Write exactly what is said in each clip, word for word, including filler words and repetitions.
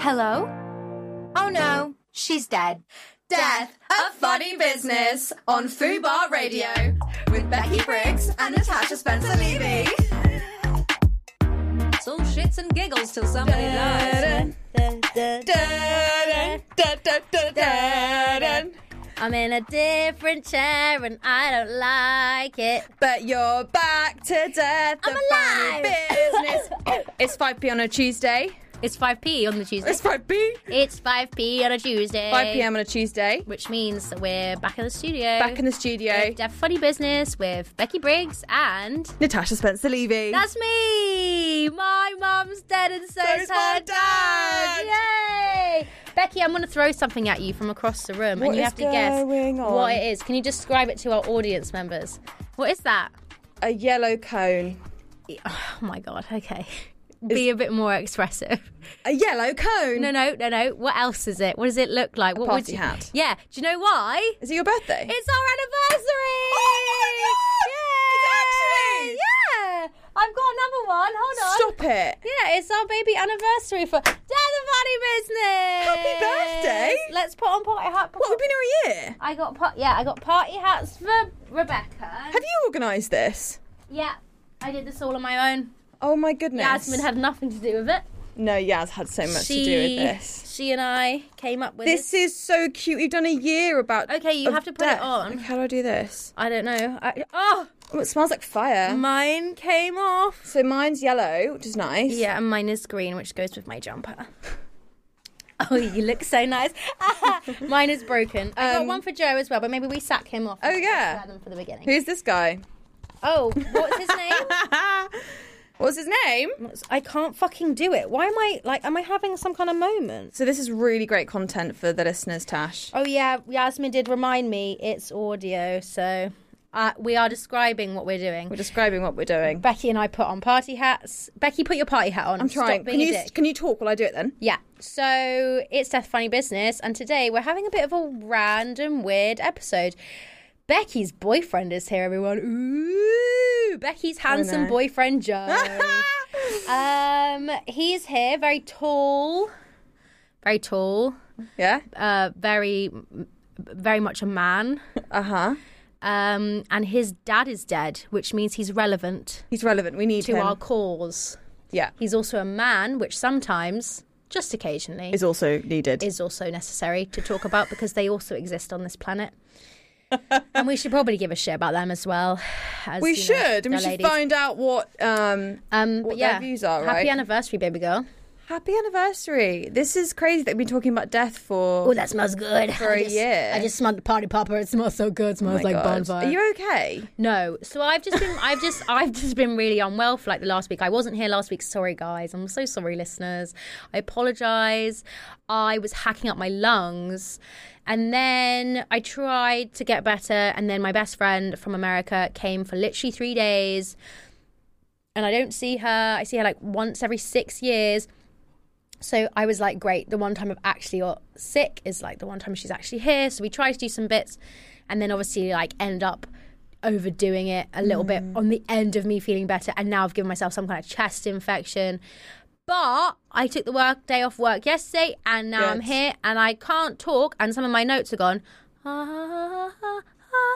Hello? Oh no, she's dead. Death, a funny business on Fubar Radio with Becky Briggs and Natasha Spencer-Levy. It's all shits and giggles till somebody dies. I'm in a different chair and I don't like it. But you're back to Death, I'm the alive. funny business. Oh, it's five p.m. on a Tuesday. It's five p on the Tuesday. It's five p. It's five p on a Tuesday. five p.m. on a Tuesday. Which means that we're back in the studio. Back in the studio. With Deaf Funny Business with Becky Briggs and... Natasha Spencer-Levy. That's me! My mum's dead and so So's is my her dad! Yay! Becky, I'm going to throw something at you from across the room What and you is have to guess going on? what it is. Can you describe it to our audience members? What is that? A yellow cone. Oh my God, okay. Be a bit more expressive. A yellow cone? No, no, no, no. What else is it? What does it look like? A What party would you... hat. Yeah. Do you know why? Is it your birthday? It's our anniversary! Oh my God! Yay! Yeah! I've got another one. Hold on. Stop it. Yeah, it's our baby anniversary for Death of Funny Business. Happy birthday. Let's put on party hat. What, we've been here a year? I got pa- yeah, I got party hats for Rebecca. Have you organised this? Yeah, I did this all on my own. Oh my goodness. Yasmin had nothing to do with it. No, Yaz had so much she, to do with this. She and I came up with This this. is so cute. You've done a year about. Okay, you of have to put death. it on. Okay, how do I do this? I don't know. I, oh, Oh, it smells like fire. mine came off. So mine's yellow, which is nice. Yeah, and mine is green, which goes with my jumper. Oh, you look so nice. Mine is broken. I got Um, one for Joe as well, but maybe we sack him off. Oh, yeah. Had them for the beginning. Who's this guy? Oh, what's his name? What's his name? I can't fucking do it. Why am I, like, am I having some kind of moment? So this is really great content for the listeners, Tash. Oh, yeah, Yasmin did remind me it's audio, so uh, we are describing what we're doing. We're describing what we're doing. Becky and I put on party hats. Becky, put your party hat on. I'm trying. Stop being Can a you dick. can you talk while I do it then? Yeah. So it's Death Funny Business, and today we're having a bit of a random, weird episode. Becky's boyfriend is here, everyone. Ooh, Becky's handsome no. boyfriend, Joe. um, he's here, very tall, very tall, Yeah. uh, very, very much a man. Uh huh. Um, and his dad is dead, which means he's relevant He's relevant. We need to him. our cause. Yeah. He's also a man, which sometimes, just occasionally, Is also needed. is also necessary to talk about because they also exist on this planet. And we should probably give a shit about them as well. As, we you know, should. and we they're should ladies. find out what um um, what but yeah, their views are. happy Right. anniversary, baby girl. Happy anniversary. This is crazy that we've been talking about death for. Oh, that smells good. For I a just, year. I just smelled the party popper. It smells so good. It Oh smells my like God. bonfire. Are you okay? No. So I've just been, I've just, I've just been really unwell for like the last week. I wasn't here last week. Sorry, guys. I'm so sorry, listeners. I apologise. I was hacking up my lungs. And then I tried to get better. And then my best friend from America came for literally three days. And I don't see her. I see her like once every six years. So I was like, great. The one time I've actually got sick is like the one time she's actually here. So we tried to do some bits. And then obviously like end up overdoing it a little mm. bit on the end of me feeling better. And now I've given myself some kind of chest infection. But I took the work day off work yesterday, and now Good. I'm here, and I can't talk, and some of my notes are gone. Ah, ah, ah.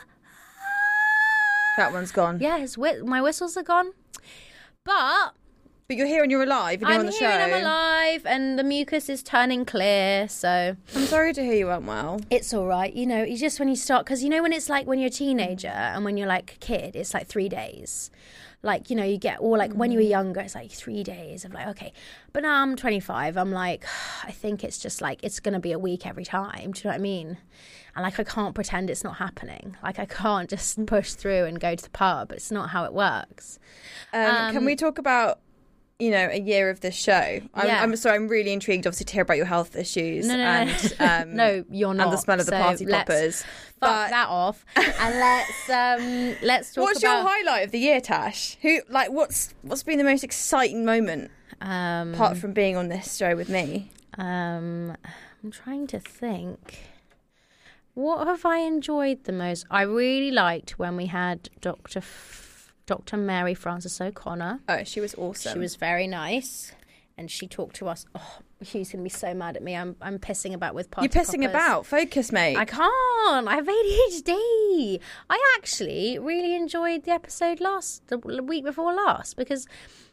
That one's gone. Yeah, his whi- my whistles are gone. But But you're here and you're alive and you're I'm on the here show. and I'm alive, and the mucus is turning clear, so I'm sorry to hear you weren't well. it's all right. You know, it's just when you start, because you know when it's like when you're a teenager and when you're like a kid, it's like three days. Like, you know, you get, or like when you were younger, it's like three days of like, okay. But now I'm twenty-five. I'm like, I think it's just like, it's going to be a week every time. Do you know what I mean? And like, I can't pretend it's not happening. Like, I can't just push through and go to the pub. It's not how it works. Um, Um, can we talk about, you know, a year of this show? I'm, Yeah. I'm sorry, I'm really intrigued, obviously, to hear about your health issues. No, no, and, no. Um, No, you're not. And the smell of the So party let's poppers. Fuck But that off. And let's, um, let's talk what's about... your highlight of the year, Tash? Who, like, what's what's been the most exciting moment, Um, apart from being on this show with me? Um, I'm trying to think. What have I enjoyed the most? I really liked when we had Doctor F- Doctor Mary Frances O'Connor. Oh, she was awesome. She was very nice, and she talked to us. Oh, Hugh's going to be so mad at me. I'm I'm pissing about with party You're pissing poppers. about. Focus, mate. I can't. I have A D H D. I actually really enjoyed the episode last, the week before last, because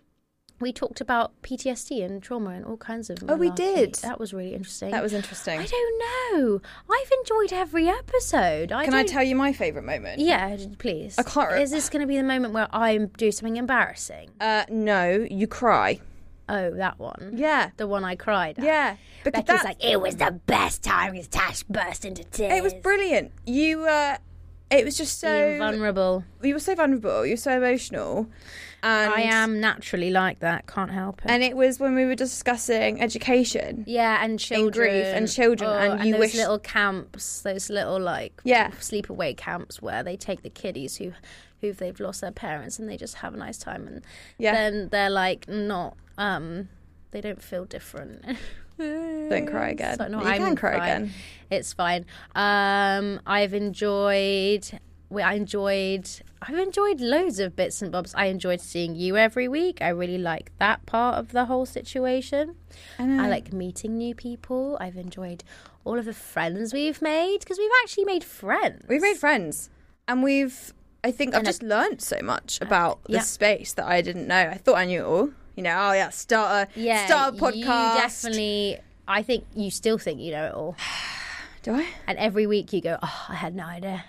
we talked about P T S D and trauma and all kinds of. Oh, we malarkey. did. That was really interesting. That was interesting. I don't know. I've enjoyed every episode. I Can I don't- tell you my favourite moment? Yeah, please. I can't re- Is this going to be the moment where I do something embarrassing? Uh, no, you cry. Oh, that one. Yeah. The one I cried at. Yeah. Because Becky's that, like, it was the best time because Tash burst into tears. it was brilliant. You, uh, it was just so... Being vulnerable. You were so vulnerable. You were so emotional. And, I am naturally like that. Can't help it. And it was when we were discussing education. Yeah, and children. grief and children, Oh, and and you those wish- little camps, those little like Yeah. sleepaway camps where they take the kiddies who, who they've lost their parents and they just have a nice time, and Yeah. then they're like not, um, they don't feel different. Don't cry again. So, no, You I'm can cry fine. again. It's fine. Um, I've enjoyed. We, I enjoyed. I've enjoyed loads of bits and bobs. I enjoyed seeing you every week. I really like that part of the whole situation. I know. I like meeting new people. I've enjoyed all of the friends we've made because we've actually made friends. We've made friends. And we've... I think I've And just learnt so much about yeah. the space that I didn't know. I thought I knew it all. You know, oh yeah, start a, yeah, start a podcast. You definitely. I think you still think you know it all. Do I? And every week you go, oh, I had no idea.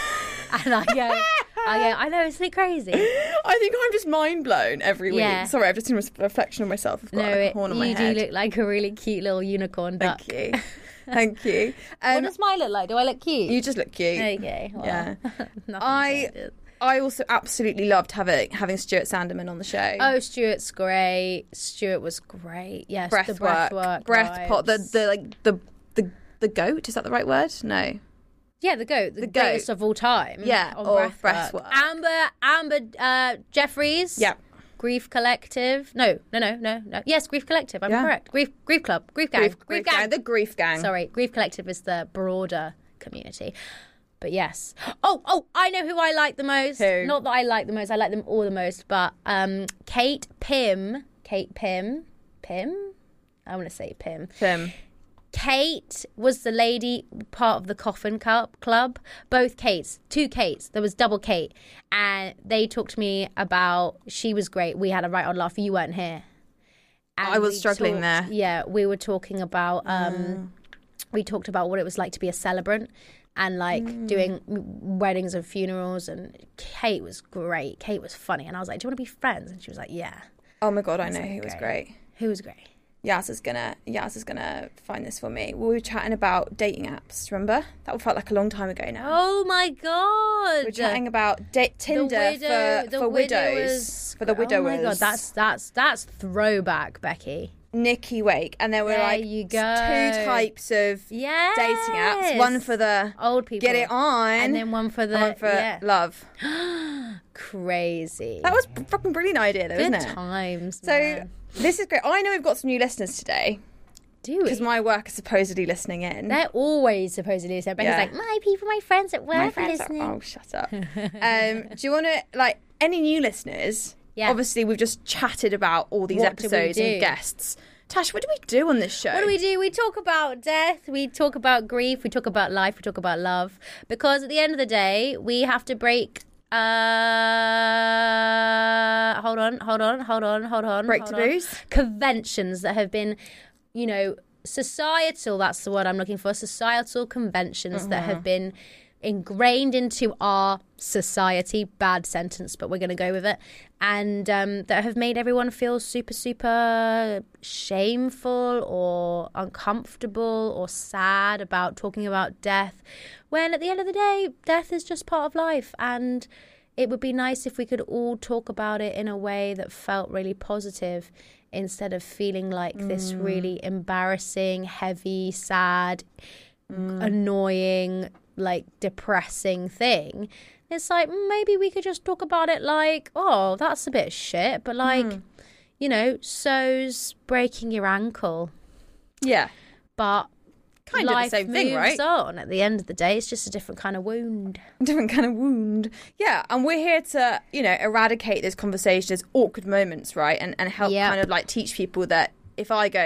And I go, I go, I know, isn't it crazy? I think I'm just mind blown every week. Yeah. Sorry, I've just seen a reflection of myself. I've got No, like, a it, horn on you my do head. look like a really cute little unicorn duck. Thank you. Thank you. What Um, does mine look like? Do I look cute? you just look cute. Okay. Well, Yeah. nothing I changes. I also absolutely loved having having Stuart Sanderman on the show. Oh, Stuart's great. Stuart was great. Yes, breath the breath work, work, breath pot, the vibes. the like the the the goat. Is that the right word? No. Yeah, the goat, the, The goat. greatest of all time. Yeah, on or breathwork. breathwork. Amber, Amber uh, Jeffries. Yeah. Grief Collective. No, no, no, no, no. Yes, Grief Collective. I'm Yeah. correct. Grief, Grief Club, Grief Gang, Grief, Grief, grief Gang. gang. The grief gang. Sorry, Grief Collective is the broader community. But yes. Oh, oh, I know who I like the most. Who? Not that I like the most. I like them all the most. But um, Kate Pym. Kate Pym. Pym? I want to say Pym. Tim. Kate was the lady part of the Coffin Cup Club. Both Kates, two Kates. There was double Kate, and they talked to me about. She was great. We had a right odd laugh. You weren't here. And I was we struggling talked- there. Yeah, we were talking about. Um, Mm. We talked about what it was like to be a celebrant and like Mm. doing weddings and funerals. And Kate was great. Kate was funny, and I was like, "Do you want to be friends?" And she was like, "Yeah." Oh my god, I know who was great. great. Who was great? Yaz is gonna Yaz is gonna find this for me. We were chatting about dating apps. Remember? That felt like a long time ago now. Oh my god! We We're chatting about da- Tinder widow- for, the for widows. widowers. For the widowers. Oh my god, that's that's that's throwback, Becky. Nikki Wake, and there were There like you two go. types of Yes. dating apps. One for the old people, get it on, and then one for the and one for yeah. love. Crazy. That was a fucking brilliant idea, though, good isn't it? times. So man. this is great. I know we've got some new listeners today do we? because my work is supposedly listening in. They're always supposedly so Becky's Yeah. like, my people, my friends at work My are friends are- listening. oh, shut up. um, do you want to like any new listeners? Yeah. Obviously, we've just chatted about all these What do we episodes do? and guests. Tash, what do we do on this show? What do we do? We talk about death, we talk about grief, we talk about life, we talk about love. Because at the end of the day, we have to break. Uh, hold on, hold on, hold on, hold on. Break hold taboos? on. Conventions that have been, you know, societal, that's the word I'm looking for, societal conventions that have been ingrained into our society. Bad sentence, but we're going to go with it. And um, that have made everyone feel super, super shameful or uncomfortable or sad about talking about death. When at the end of the day, death is just part of life. And it would be nice if we could all talk about it in a way that felt really positive instead of feeling like mm. this really embarrassing, heavy, sad, mm. annoying, like depressing thing. It's like maybe we could just talk about it like, oh, that's a bit shit, but like, mm. you know, so's breaking your ankle. Yeah. But kind of life the same thing, moves right? on. At the end of the day, it's just a different kind of wound. Different kind of wound. Yeah, and we're here to, you know, eradicate those conversations, awkward moments, right? And and help Yep. kind of like teach people that if I go,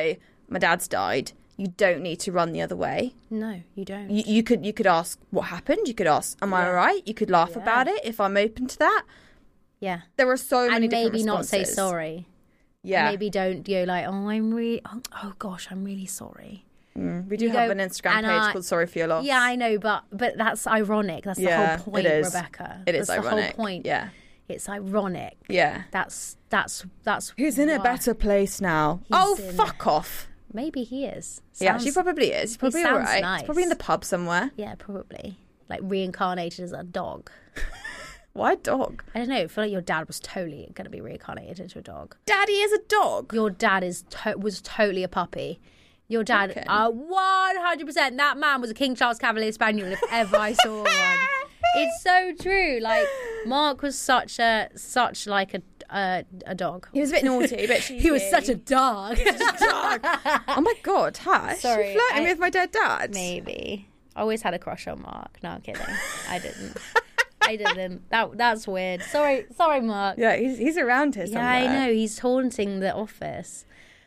my dad's died, you don't need to run the other way. No, you don't. You, you could you could ask what happened. You could ask, am I all right? You could laugh Yeah. about it if I'm open to that. Yeah. There are so many And different maybe not say responses. sorry. Yeah. Maybe don't go like, oh, I'm really, oh, oh gosh, I'm really sorry. Mm, we do You have go, an Instagram and page I- called Sorry for Your Loss. Yeah, I know, but but that's ironic. That's Yeah, the whole point, it is. Rebecca. It is that's ironic. the whole point. Yeah. It's ironic. Yeah. That's that's that's. Who's in a why- better place now? He's Oh, in- fuck off. Maybe he is. Yeah, Sounds- she probably is. He's probably all sounds right. nice. He's probably in the pub somewhere. Yeah, probably. Like reincarnated as a dog. Why dog? I don't know. I feel like your dad was totally going to be reincarnated into a dog. Daddy is a dog. Your dad is to- was totally a puppy. Your dad, Okay. uh, one hundred percent. That man was a King Charles Cavalier Spaniel if ever I saw one. It's so true. Like Mark was such a such like a uh, a dog. He was a bit naughty, but cheeky. He was such a dog. dog. Oh my god, Tash. Sorry, you flirting I- with my dead dad? Maybe. I always had a crush on Mark. No, I'm kidding. I didn't. I didn't. That that's weird. Sorry, sorry, Mark. Yeah, he's he's around here somewhere. Yeah, I know. He's haunting the office.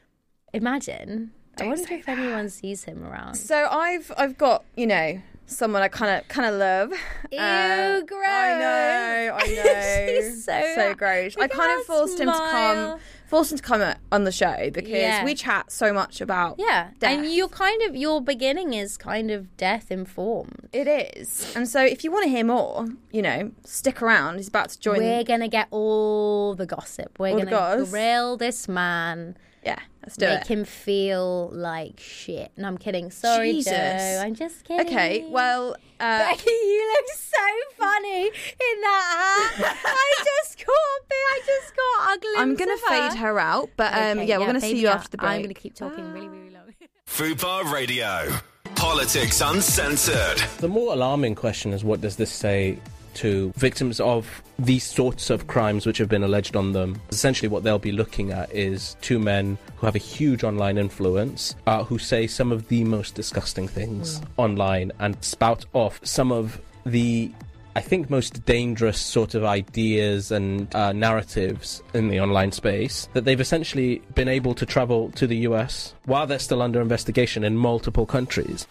Imagine. I Don't wonder say if anyone sees him around. So I've I've got, you know, someone I kind of kind of love. Ew, Uh, gross. I know, I know. She's so- so gross. I Look kind at of her forced him to smile. come, forced him to come on the show because Yeah. we chat so much about Yeah, death. and you're kind of your beginning is kind of death informed. It is, and so if you want to hear more, you know, stick around. He's about to join. We're gonna get all the gossip. We're All the gonna goss. grill this man, Yeah, let's do make it. him feel like shit. No, I'm kidding. Sorry, Jesus. Joe. I'm just kidding. Okay, well, uh, Becky, you look so funny in that hat. I just got a bit. I just got a glimpse I'm gonna of fade her out, but um, Okay, yeah, we're gonna fade see me you out. after the break. I'm gonna keep talking really, really long. Fubar Radio. Politics Uncensored. The more alarming question is, what does this say to victims of these sorts of crimes which have been alleged on them? Essentially what they'll be looking at is two men who have a huge online influence, uh, who say some of the most disgusting things mm. online and spout off some of the, I think, most dangerous sort of ideas and uh, narratives in the online space, that they've essentially been able to travel to the U S while they're still under investigation in multiple countries.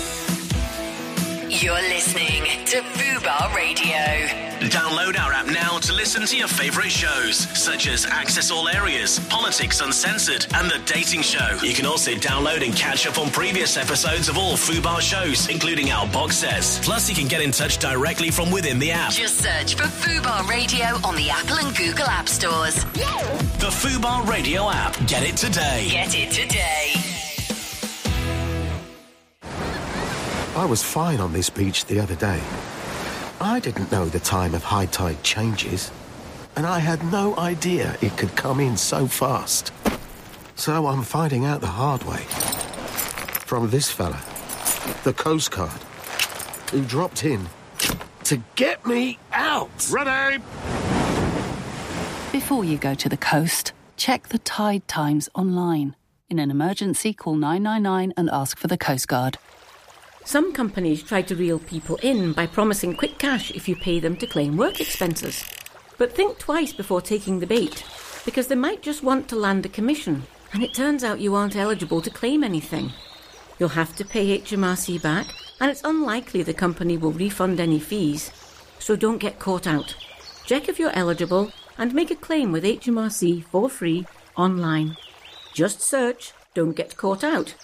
You're listening to Fubar Radio. Download our app now to listen to your favourite shows, such as Access All Areas, Politics Uncensored, and The Dating Show. You can also download and catch up on previous episodes of all Fubar shows, including our box sets. Plus, you can get in touch directly from within the app. Just search for Fubar Radio on the Apple and Google App Stores. The Fubar Radio app. Get it today. Get it today. I was fine on this beach the other day. I didn't know the time of high tide changes, and I had no idea it could come in so fast. So I'm finding out the hard way. From this fella, the Coast Guard, who dropped in to get me out. Ready! Before you go to the coast, check the tide times online. In an emergency, call nine nine nine and ask for the Coast Guard. Some companies try to reel people in by promising quick cash if you pay them to claim work expenses. But think twice before taking the bait, because they might just want to land a commission, and it turns out you aren't eligible to claim anything. You'll have to pay H M R C back, and it's unlikely the company will refund any fees. So don't get caught out. Check if you're eligible and make a claim with H M R C for free online. Just search "Don't Get Caught Out."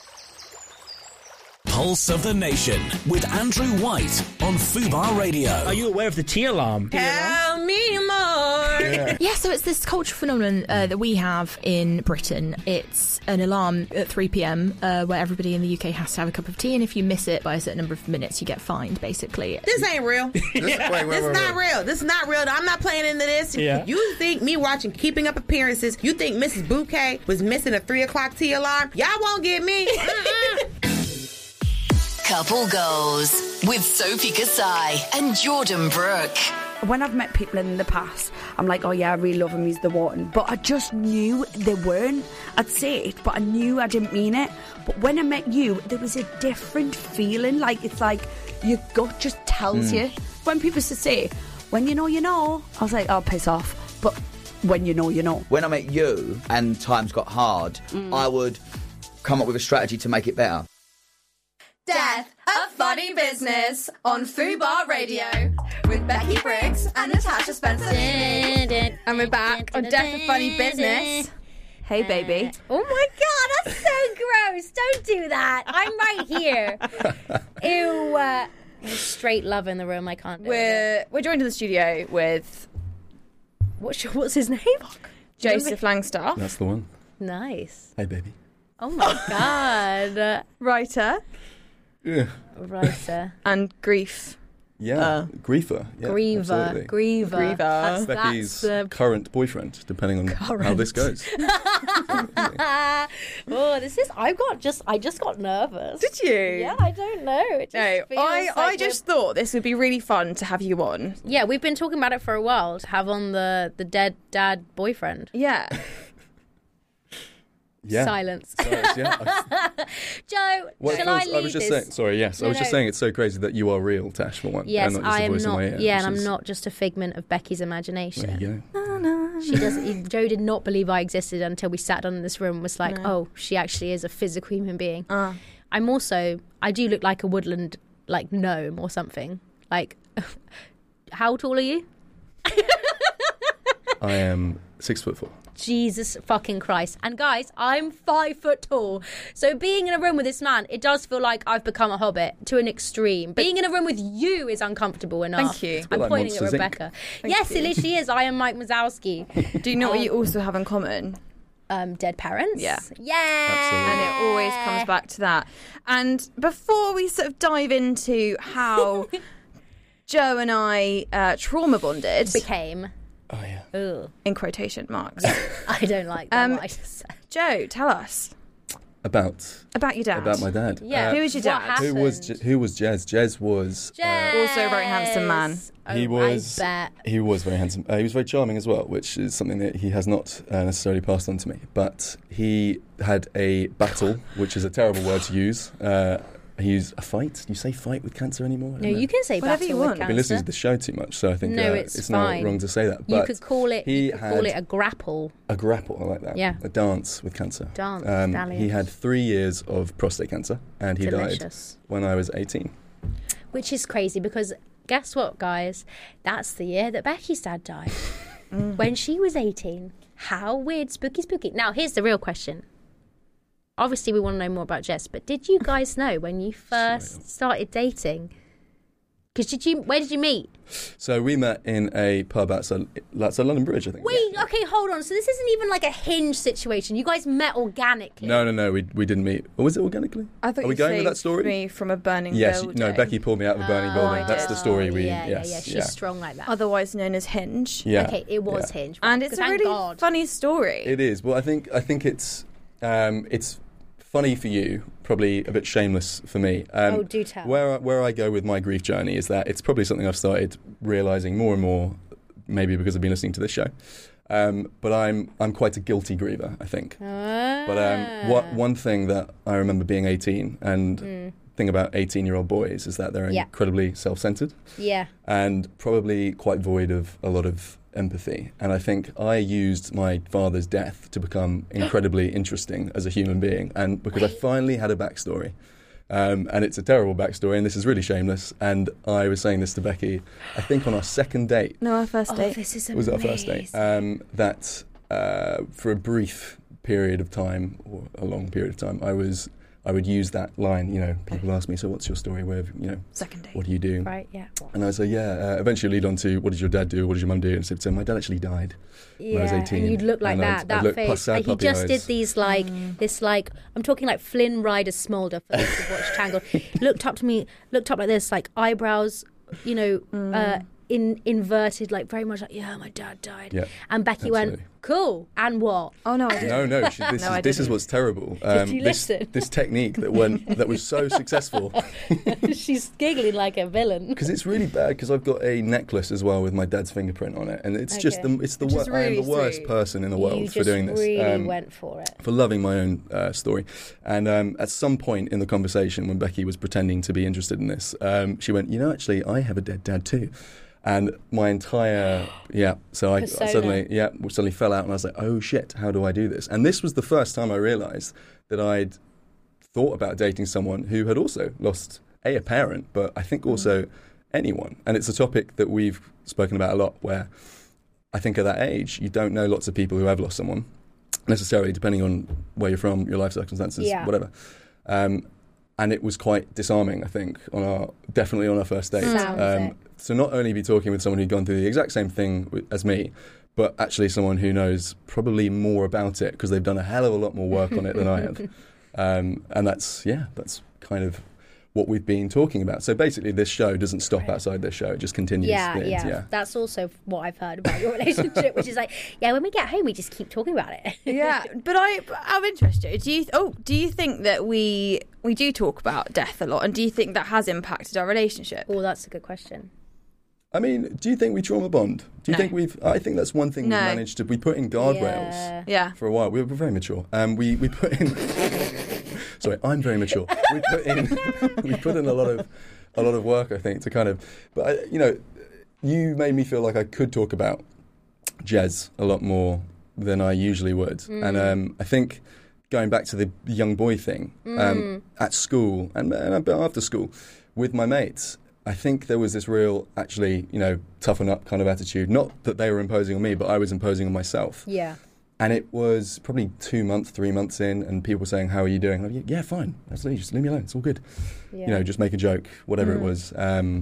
Pulse of the Nation with Andrew White on Fubar Radio. Are you aware of the tea alarm? Tell me more. Yeah. yeah, so it's this cultural phenomenon uh, that we have in Britain. It's an alarm at three p.m. Uh, where everybody in the U K has to have a cup of tea, and if you miss it by a certain number of minutes, you get fined, basically. This ain't real. This, yeah. wait, wait, this is not wait. real. This is not real. I'm not playing into this. Yeah. You think me watching Keeping Up Appearances, you think Missus Bouquet was missing a three o'clock tea alarm? Y'all won't get me. Couple Goals with Sophie Kasai and Jordan Brooke. When I've met people in the past, I'm like, oh yeah, I really love him, he's the one. But I just knew they weren't. I'd say it, but I knew I didn't mean it. But when I met you, there was a different feeling. Like, it's like your gut just tells mm. you. When people used to say, when you know, you know, I was like, oh, piss off. But when you know, you know. When I met you and times got hard, mm. I would come up with a strategy to make it better. Death of Funny Business on Fubar Radio with Becky Briggs and Natasha Spencer. And we're back on Death of Funny Business. Hey, baby. Oh my God, that's so gross. Don't do that. I'm right here. Ew. Uh, straight love in the room. I can't do We're, we're joined in the studio with... What's, your, what's his name? Joseph Langstaff. That's the one. Nice. Hey, baby. Oh my God. Writer. Yeah. Writer. And grief. Yeah, Uh, Griefer. Yeah, Griever. absolutely. Griever. Griever. That's, Becky's that's the... current boyfriend, depending on Current. how this goes. Oh, this is... I got just... I just got nervous. Did you? Yeah, I don't know. It just No, feels I, like I just we're- thought this would be really fun to have you on. Yeah, we've been talking about it for a while. To have on the, the dead dad boyfriend. Yeah. Yeah. Silence. Silence, yeah. I- Joe, Well, it shall feels- I lead I was just this? saying, sorry, yes, No, I was just no. saying it's so crazy that you are real, Tash, for one. Yes, and not just I a am voice in not. my ear, Yeah, and which I'm is- not just a figment of Becky's imagination. There you go. She does. Joe did not believe I existed until we sat down in this room and was like, No. oh, she actually is a physical human being. Uh. I'm also, I do look like a woodland, like, gnome or something. Like, how tall are you? I am six foot four. Jesus fucking Christ. And guys, I'm five foot tall. So being in a room with this man, it does feel like I've become a hobbit to an extreme. Being in a room with you is uncomfortable enough. Thank you. It's a bit I'm like pointing at Monsters, Rebecca. Incorporated. Yes, Thank it you. literally is. I am Mike Wazowski. Do you know Um, what you also have in common? Um, dead parents? Yeah. Yeah. And it always comes back to that. And before we sort of dive into how Joe and I uh, trauma bonded, Became. Oh, yeah. Ugh. in quotation marks. I don't like that. Um, what I just said. Joe, tell us About about your dad. about my dad. Yeah. Uh, Who is your What dad? happened? who was Je- who was Jez? Jez was uh, Also a very handsome man. Oh, he was I bet. he was very handsome. Uh, he was very charming as well, which is something that he has not uh, necessarily passed on to me. But he had a battle, which is a terrible word to use. Uh, he used a fight. Do you say fight with cancer anymore? I No, don't know. you can say Whatever battle you with want. cancer. I've been listening to the show too much, so I think No, uh, it's it's fine. not wrong to say that. You But could call it. he You could had call it a grapple. a grapple. I like that. Yeah. A dance with cancer. Dance, Um, dalliance. he had three years of prostate cancer, and he Delicious. died when I was eighteen. Which is crazy because guess what, guys? That's the year that Becky's dad died. When she was eighteen. How weird, spooky, spooky. Now, here's the real question. Obviously, we want to know more about Jess, but did you guys know when you first started dating? Because did you? Where did you meet? So we met in a pub outside, outside London Bridge, I think. Wait, okay, hold on. So this isn't even like a Hinge situation. You guys met organically. No, no, no. We we didn't meet. Or was it organically? I thought Are we you going with saved that story? me from a burning Yes. building. No. Becky pulled me out of a burning Oh, building. I That's did. the story. We. Yeah, yes. yeah, yeah. She's yeah. strong like that. Otherwise known as Hinge. Yeah. Okay, it was yeah. Hinge. And it's a Thank really God. funny story. It is. Well, I think I think it's um, it's funny for you, probably a bit shameless for me. Um, Oh, do tell. Where I- where I go with my grief journey is that it's probably something I've started realizing more and more, maybe because I've been listening to this show. Um, but I'm I'm quite a guilty griever, I think. But um, what one thing that I remember being eighteen and Mm. thing about eighteen-year-old boys is that they're Yeah. incredibly self-centered. Yeah. And probably quite void of a lot of empathy. And I think I used my father's death to become incredibly interesting as a human being. And because I finally had a backstory. Um, and it's a terrible backstory, and this is really shameless. And I was saying this to Becky, I think on our second date. No, our first Oh, date. this is It was our first date. Um, that uh, for a brief period of time, or a long period of time, I was I would use that line. You know, people ask me, "So what's your story? Where, have- you know, Second date. what do you do?" Right, yeah. And I say, "Yeah." Uh, eventually, lead on to, "What did your dad do? What did your mum do?" And I said, "My dad actually died when I was Yeah, eighteen." and you'd look like And that, I'd- that I'd look face. past sad Like he puppy just eyes. did these like this like I'm talking like Flynn Rider Smolder for those who've watched Tangled. Looked up to me, looked up like this, like eyebrows, you know, uh, in inverted, like very much like, yeah, my dad died. Yeah, and Becky went, absolutely. cool. And what? Oh no, I didn't. No, no. She, this No, is I this is didn't. what's terrible. Um, you this, listen? this technique that went that was so successful. She's giggling like a villain. Because it's really bad. Because I've got a necklace as well with my dad's fingerprint on it, and it's just Okay. the it's the Which wor- is I am really the worst sweet. person in the world You for just doing this. really Um, went for it. for loving my own uh, story. And um, at some point in the conversation, when Becky was pretending to be interested in this, um, she went, "You know, actually, I have a dead dad too." And my entire yeah, so I, I Persona. suddenly yeah suddenly fell out, and I was like, "Oh shit, how do I do this?" And this was the first time I realised that I'd thought about dating someone who had also lost a, a parent, but I think also mm. anyone. And it's a topic that we've spoken about a lot, where I think at that age, you don't know lots of people who have lost someone, necessarily, depending on where you're from, your life circumstances, yeah. whatever. Um, and it was quite disarming, I think, on our definitely on our first date. Um, so not only be talking with someone who'd gone through the exact same thing as me, but actually someone who knows probably more about it because they've done a hell of a lot more work on it than I have. Um, and that's, yeah, that's kind of what we've been talking about. So basically this show doesn't stop outside this show, it just continues. Yeah, the, yeah, yeah. That's also what I've heard about your relationship, which is like, yeah, when we get home, we just keep talking about it. Yeah, but I, I'm interested. Do you, oh, do you think that we we do talk about death a lot, and do you think that has impacted our relationship? Oh, that's a good question. I mean, do you think we trauma bond? Do you No. think we've... I think that's one thing No. we managed to... We put in guardrails Yeah. Yeah. for a while. We were very mature. Um, we, we put in... Sorry, I'm very mature. We put in... we put in a lot of a lot of work, I think, to kind of... But, I, you know, you made me feel like I could talk about Jez a lot more than I usually would. Mm. And um, I think going back to the young boy thing, um, Mm. at school and, and after school with my mates... I think there was this real, actually, you know, toughen up kind of attitude. Not that they were imposing on me, but I was imposing on myself. Yeah. And it was probably two months, three months in, and people were saying, how are you doing? I'm like, yeah, fine. Absolutely. Just leave me alone. It's all good. Yeah. You know, just make a joke, whatever Mm. it was. Um,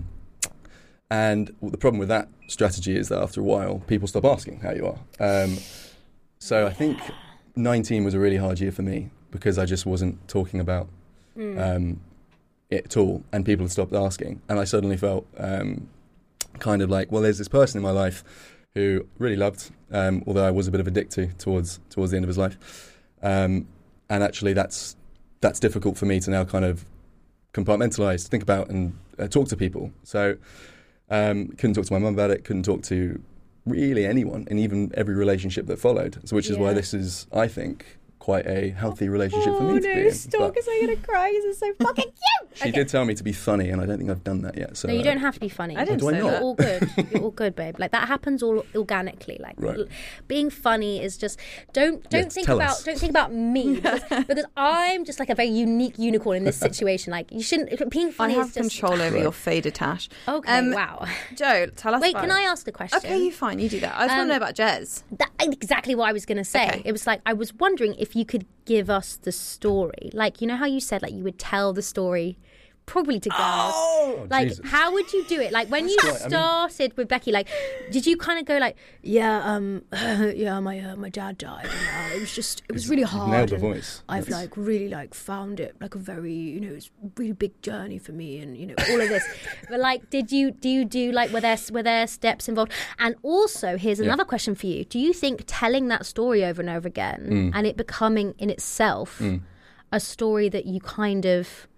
and the problem with that strategy is that after a while, people stop asking how you are. Um, so I think nineteen was a really hard year for me because I just wasn't talking about... Mm. Um, it at all, and people had stopped asking, and I suddenly felt um, kind of like, well, there's this person in my life who really loved, um, although I was a bit of a dick to towards towards the end of his life, um, and actually that's that's difficult for me to now kind of compartmentalise, think about, and uh, talk to people. So um, couldn't talk to my mum about it, couldn't talk to really anyone, and even every relationship that followed. So which is why Yeah. this is, I think, quite a healthy relationship for Oh me to no, be in. stop, But- because I'm going to cry because it's so fucking cute. She did tell me to be funny, and I don't think I've done that yet. So No, you uh, don't have to be funny. I didn't do I say not? You're all good. You're all good, babe. Like that happens all organically. Like Right. l- being funny is just don't don't Yes, think tell about us. don't think about me because, because I'm just like a very unique unicorn in this situation. Like you shouldn't being I funny have is just control over Right. your faded tash. Okay, Um, wow. Joe, tell us Wait, about can it. I ask a question? Okay, you fine, you do that. I just want Um, to know about Jez. That, exactly what I was going to say. Okay. It was like I was wondering if you could give us the story. Like you know how you said like you would tell the story probably to girls. Oh, like Jesus. how would you do it? Like when you right, I mean- started with Becky, like did you kind of go like, yeah, um, yeah, my uh, my dad died. And, uh, it was just it was really You've hard. nailed the and voice. I've That's- like really like found it like a very you know it's a really big journey for me and you know all of this. But like, did you do you do like were there were there steps involved? And also, here's another question for you: do you think telling that story over and over again Mm. and it becoming in itself Mm. a story that you kind of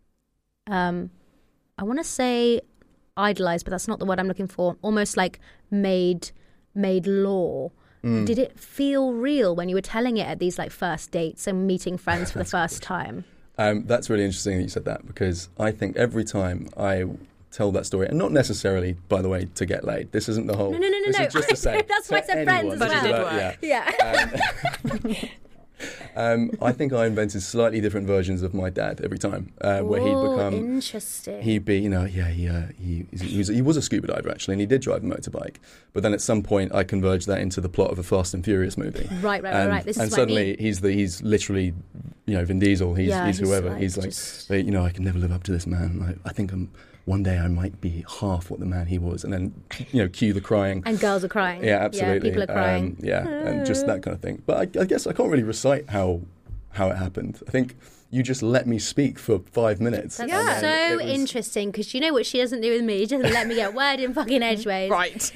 um I want to say idolized, but that's not the word I'm looking for. Almost like made made law. Mm. Did it feel real when you were telling it at these like first dates and meeting friends for the first time? Um, that's really interesting that you said that, because I think every time I tell that story, and not necessarily, by the way, to get laid. This isn't the whole. No, no, no, no, this no. is just to say. That's why I to said friends anyone, as just well. about- yeah. Yeah. Um, um, I think I invented slightly different versions of my dad every time, uh, where he'd Ooh, become. interesting. He'd be, you know, yeah, he, uh, he, he, was, he was a scuba diver actually, and he did drive a motorbike. But then at some point, I converged that into the plot of a Fast and Furious movie. Right, right, right, and, right. This and is what I suddenly mean. he's the he's literally, you know, Vin Diesel. He's Yeah, he's he's whoever. like he's like, just- you know, I can never live up to this man. I, I think I'm one day I might be half what the man he was, and then you know, cue the crying. And girls are crying. Yeah, absolutely. Yeah, people are crying. Um, yeah, and just that kind of thing. But I, I guess I can't really recite how how it happened. I think you just let me speak for five minutes. That's and then so it was- interesting because you know what she doesn't do with me? She doesn't let me get a word in fucking edgeways. Right.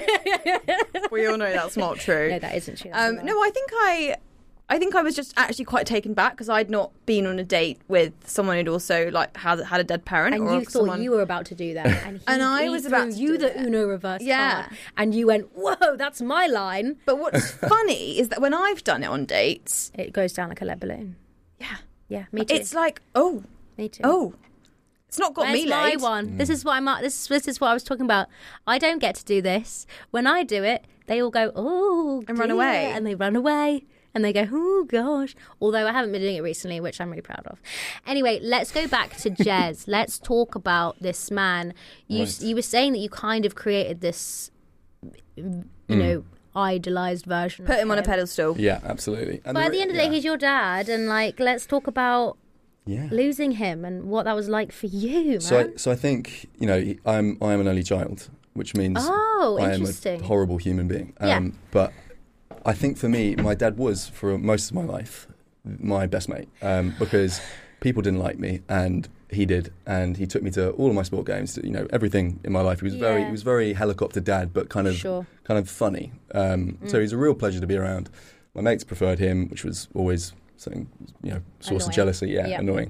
We all know that's not true. No, that isn't true. That's Um, a lie. no, I think I, I think I was just actually quite taken back because I'd not been on a date with someone who'd also like had had a dead parent. And or you thought someone... you were about to do that, and, he, And I he was threw about to you do the it. Uno reverse Yeah. card, and you went, "Whoa, that's my line." But what's funny is that when I've done it on dates, it goes down like a lead balloon. Yeah, yeah, me too. It's like, oh, me too. Oh, it's not got Where's me my laid. one? This is what I'm. This this is what I was talking about. I don't get to do this. When I do it, they all go, "Oh," And run dear," away. and they run away. And they go, oh gosh. Although I haven't been doing it recently, which I'm really proud of. Anyway, let's go back to Jez. Let's talk about this man. You Right. you were saying that you kind of created this, you Mm. know, idolized version. Put of him on a pedestal. Yeah, absolutely. And But at re- the end of the day, yeah. he's your dad, and like, let's talk about Yeah. losing him and what that was like for you, man. So, I, so I think you know he- I'm I am an only child, which means Oh, I am interesting. a horrible human being. Um, Yeah. But I think for me, my dad was for most of my life my best mate um, because people didn't like me and he did, and he took me to all of my sport games. You know, everything in my life. He was very Yeah. he was very helicopter dad, but kind of Sure. kind of funny. Um, So Mm. he's a real pleasure to be around. My mates preferred him, which was always something, you know, source Annoying. of jealousy. Yeah, Yeah. annoying.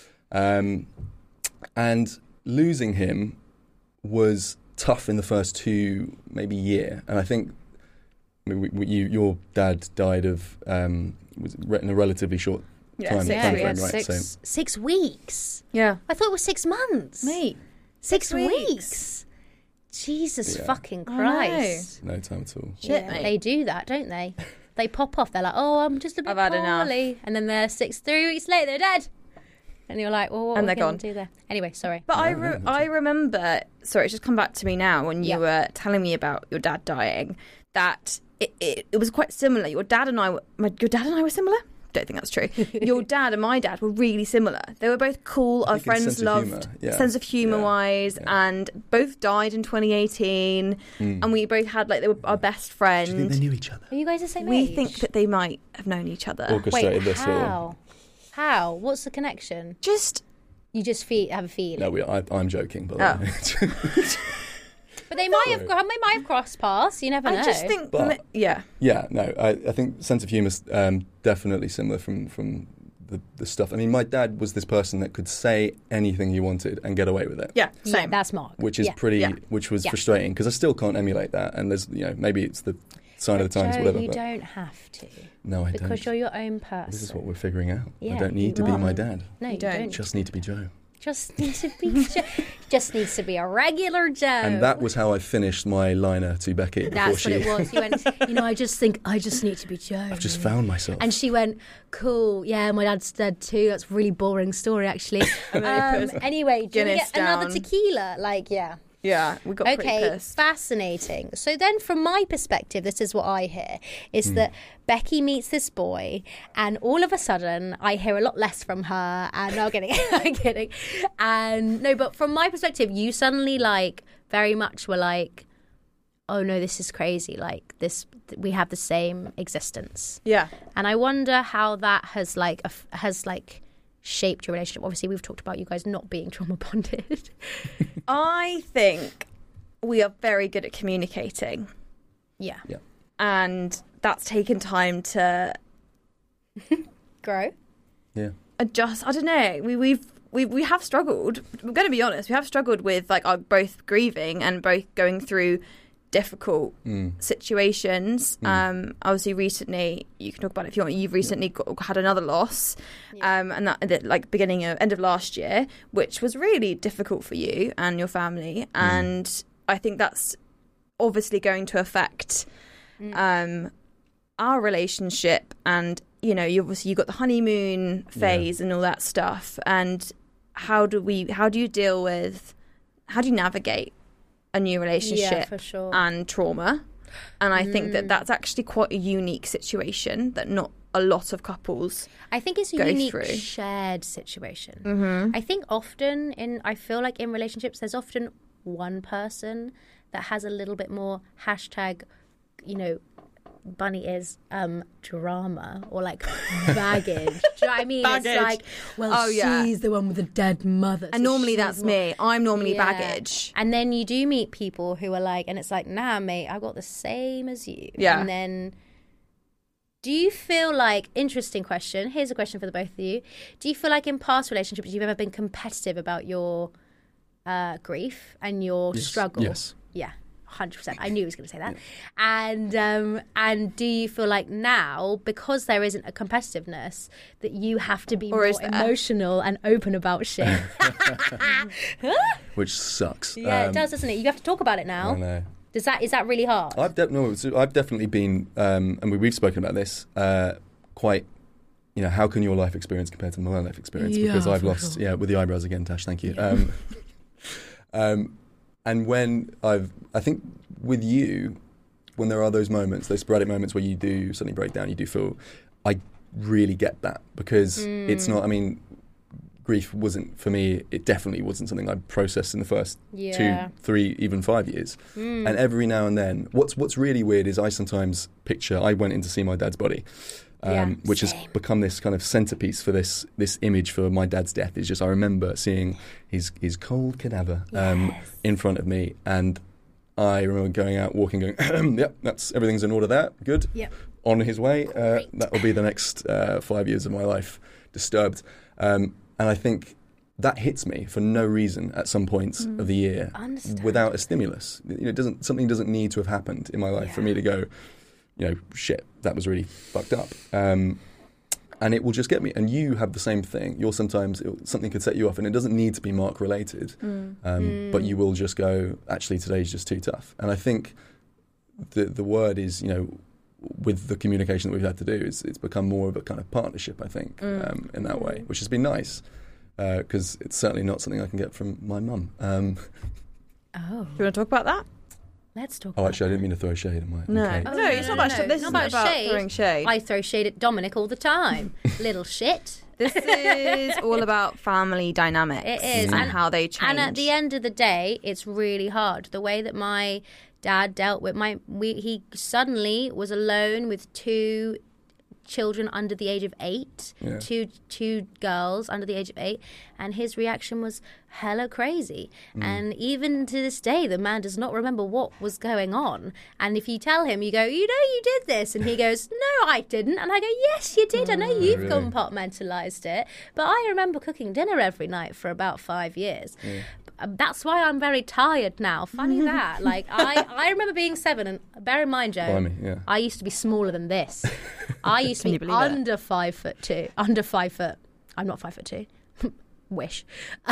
Um, and losing him was tough in the first two, maybe year. And I think I mean, we, we, you, your dad died of um, was re- in a relatively short Yeah, time, six time weeks. frame, right? six, So six weeks. Yeah. I thought it was six months. Mate. Six, six weeks. weeks. Jesus Yeah. fucking I know. Christ. no time at all. Shit, Yeah, mate. they do that, don't they? They pop off. They're like, "Oh, I'm just a bit I've had enough. poorly," and then they're six, three weeks later, they're dead. And you're like, "Well, what And are we they're gonna gone. do there?" Anyway, sorry. But I, No, re- no, that's I remember, sorry, it's just come back to me now when you Yeah. were telling me about your dad dying, that it, it, it was quite similar. Your dad and I were, my, your dad and I were similar? Don't think that's true. Your dad and my dad were really similar. They were both cool. Our think it's friends sense of loved humour, yeah. sense of humour Yeah, wise, and both died in twenty eighteen. Mm. And we both had like they were our best friend. Do you think they knew each other? Are you guys the same we age? think that they might have known each other. Orchestrated Wait, this little. how? How? What's the connection? Just You just feel have a feeling. No, we, I, I'm joking, by the Oh. way. But they might have they might have crossed paths. You never know. I just think, But- yeah. Yeah, no, I, I think sense of humour is um, definitely similar from from the, the stuff. I mean, my dad was this person that could say anything he wanted and get away with it. Yeah, Yeah, same. that's Mark. Which is Yeah. pretty, Yeah. which was Yeah. frustrating because I still can't emulate that. And there's, you know, maybe it's the sign of the times, Joe, whatever. you but don't have to. no, I Because don't. you're your own person. This is what we're figuring out. Yeah, I don't need you to be my are. dad. No, you don't. don't. Just need to be Joe. Just need to be Joe. Just needs to be a regular Joe. And that was how I finished my liner to Becky. before That's she, what it was. You went, you know, I just think I just need to be Joe. I've just found myself. And she went, cool, yeah, my dad's dead too. That's a really boring story, actually. And then you um, put anyway, do you Guinness get another down. tequila? Like, yeah. Yeah, we got pretty Okay, pissed. fascinating. So then from my perspective, this is what I hear, is that Becky meets this boy and all of a sudden I hear a lot less from her and no, I'm kidding, I'm kidding. And no, but from my perspective, you suddenly like very much were like, oh no, this is crazy. Like this, we have the same existence. Yeah. And I wonder how that has like, aff- has like shaped your relationship. Obviously we've talked about you guys not being trauma bonded. I think we are very good at communicating, Yeah. Yeah. and that's taken time to Grow. Yeah. adjust. I don't know. We we've we we have struggled. We're going to be honest. We have struggled with like our both grieving and both going through difficult Mm. situations. Mm. Um, obviously, recently you can talk about it if you want. You've recently got, had another loss, um, and that, that like beginning of end of last year, which was really difficult for you and your family. And I think that's obviously going to affect um, our relationship. And you know, you obviously you got the honeymoon phase and all that stuff. And how do we? How do you deal with? How do you navigate a new relationship for sure. and trauma? And I think that Mm. that's actually quite a unique situation that not a lot of couples I think it's a go unique through. shared situation. Mhm. I think often in, I feel like in relationships, there's often one person that has a little bit more hashtag, you know, bunny is um drama or like baggage. Do you know what I mean? Baggage. It's like, well, Oh, yeah. she's the one with the dead mother. And so normally she's that's what- me. I'm normally Yeah. baggage. And then you do meet people who are like, and it's like, nah, mate, I got the same as you. Yeah. And then, do you feel like, interesting question, here's a question for the both of you. Do you feel like in past relationships you've ever been competitive about your uh, grief and your Yes. struggle? Yes. Yeah. one hundred percent. I knew he was going to say that. And um, and do you feel like now, because there isn't a competitiveness, that you have to be Or more is there? emotional and open about shit? Which sucks. Yeah, Um, it does, doesn't it? You have to talk about it now. I know. Does that is that really hard? I've de- no, so I've definitely been, um, and we, we've spoken about this. Uh, quite, you know, how can your life experience compare to my life experience? Yeah, Because I've for lost, sure. yeah, with the eyebrows again, Tash, thank you. Um, um, and when I've, I think with you, when there are those moments, those sporadic moments where you do suddenly break down, you do feel, I really get that because Mm. it's not, I mean, grief wasn't, for me, it definitely wasn't something I processed in the first Yeah. two, three, even five years. Mm. And every now and then, what's what's really weird is I sometimes picture, I went in to see my dad's body, um, Yeah, which has become this kind of centerpiece for this this image for my dad's death. Is just I remember seeing his, his cold cadaver um, in front of me, and I remember going out, walking, going, yep, that's everything's in order there, good. Yep. On his way, uh, that will be the next uh, five years of my life disturbed. Um, and I think that hits me for no reason at some points Mm. of the year Understand. without a stimulus. You know, it doesn't something doesn't need to have happened in my life for me to go, you know, shit, that was really fucked up. Um, and it will just get me. And you have the same thing. You'll sometimes, it, something could set you off, and it doesn't need to be Mark related, Mm. um, Mm. but you will just go, actually, today's just too tough. And I think the the word is, you know, with the communication that we've had to do, it's, it's become more of a kind of partnership, I think, Mm. um, in that way, which has been nice, because it's certainly not something I can get from my mum. Um, Oh. Do you want to talk about that? Let's talk oh, about actually, I didn't mean to throw shade at my No. okay. Oh, no, it's not about shade. This not isn't about throwing shade. I throw shade at Dominic all the time. Little shit. This is all about family dynamics. It is. And, how they change. And at the end of the day, it's really hard. The way that my dad dealt with my, we, he suddenly was alone with two children under the age of eight, Yeah. two two girls under the age of eight, and his reaction was hella crazy. Mm. And even to this day, the man does not remember what was going on. And if you tell him, you go, you know, you did this, and he goes, no, I didn't. And I go, yes, you did. I know you've really? compartmentalized it, but I remember cooking dinner every night for about five years. Yeah. That's why I'm very tired now. Funny that. Like, I, I remember being seven, and bear in mind, Joe, Blimey, yeah. I used to be smaller than this. I used to Can you be believe it? under five foot two. Under five foot. I'm not five foot two. Wish.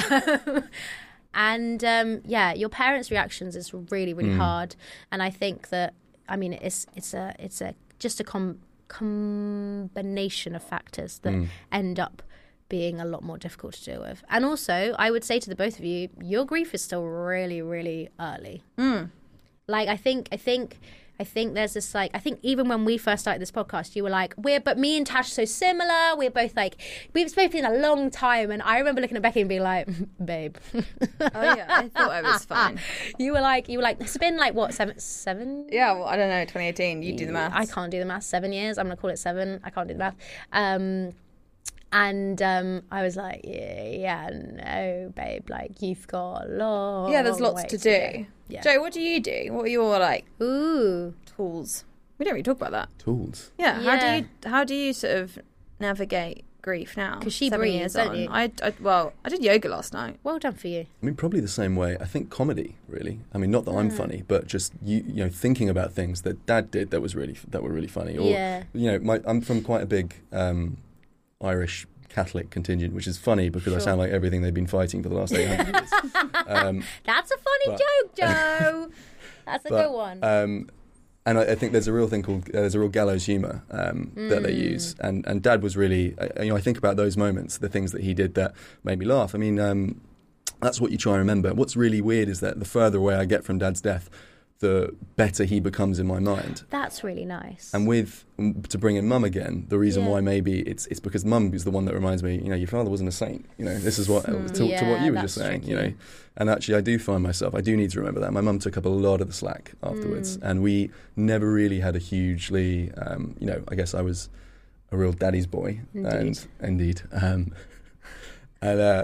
And, um, yeah, your parents' reactions is really, really Mm. hard. And I think that, I mean, it's it's a it's a just a com- combination of factors that Mm. end up being a lot more difficult to deal with. And also, I would say to the both of you, your grief is still really, really early. Mm. Like, I think, I think, I think there's this, like, I think even when we first started this podcast, you were like, we're, but me and Tash are so similar. We're both like, we've both been a long time. And I remember looking at Becky and being like, babe. Oh, yeah, I thought I was fine. You were like, you were like, it's been like, what, seven, seven? Yeah, well, I don't know, twenty eighteen, you do the math. I can't do the math. Seven years. I'm going to call it seven. I can't do the math. Um, and um, I was like, yeah, yeah, no, babe, like, you've got a lot. Yeah, there's lots to do. go. Yeah. Joe, what do you do? What are your, like, ooh tools? We don't really talk about that. Tools. Yeah, how Yeah. do you how do you sort of navigate grief now? 'Cause she seven breathes, years don't on? you? I, I well, I did yoga last night. Well done for you. I mean, probably the same way. I think comedy, really. I mean, not that I'm Mm. funny, but just you, you know, thinking about things that Dad did that was really that were really funny. Or, Yeah. you know, my, I'm from quite a big um, Irish Catholic contingent, which is funny because I Sure. sound like everything they've been fighting for the last eight hundred years. Um, That's a funny but- joke, Joe. That's a but, good one. Um, and I, I think there's a real thing called uh, there's a real gallows humour um, that they Mm. use, and and Dad was really, uh, you know, I think about those moments, the things that he did that made me laugh. I mean, um, that's what you try and remember. What's really weird is that the further away I get from Dad's death, the better he becomes in my mind. That's really nice. And with to bring in Mum again, the reason Yeah. why maybe it's it's because Mum is the one that reminds me, you know, your father wasn't a saint. You know, this is what Hmm. to, to what Yeah, you were just that's saying. You tricky. know, and actually I do find myself, I do need to remember that my mum took up a lot of the slack afterwards, Mm. and we never really had a hugely, um, you know, I guess I was a real daddy's boy, Indeed. and indeed, um, and. Uh,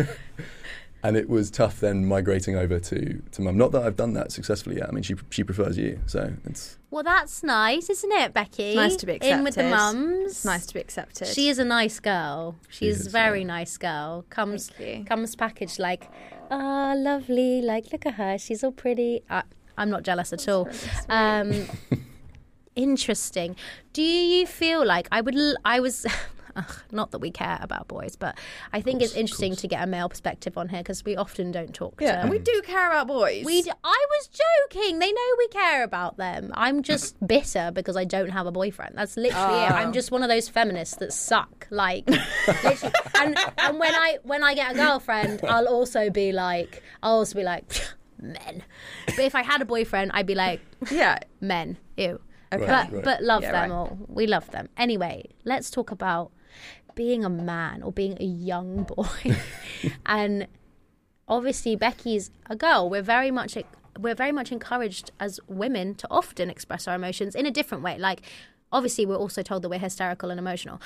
And it was tough then migrating over to, to Mum. Not that I've done that successfully yet. I mean, she she prefers you, so it's... Well, that's nice, isn't it, Becky? It's nice to be accepted. In with the mums. It's nice to be accepted. She is a nice girl. She's is, a very nice girl. Comes comes packaged like, ah, lovely. Like, look at her. She's all pretty. I, I'm not jealous at all. Um, interesting. Do you feel like I would? l- I was. ugh, not that we care about boys, but I think Course, it's interesting to get a male perspective on here because we often don't talk Yeah, to... and we do care about boys. We d- I was joking. They know we care about them. I'm just bitter because I don't have a boyfriend. That's literally it. Oh. I'm just one of those feminists that suck. Like, literally. And, and when I when I get a girlfriend, I'll also be like, I'll also be like, men. But if I had a boyfriend, I'd be like, yeah, men. Ew. Okay. But Right. but love Yeah, them right. all. We love them. Anyway, let's talk about being a man or being a young boy. And obviously Becky's a girl. We're very much we're very much encouraged as women to often express our emotions in a different way. Like, obviously we're also told that we're hysterical and emotional.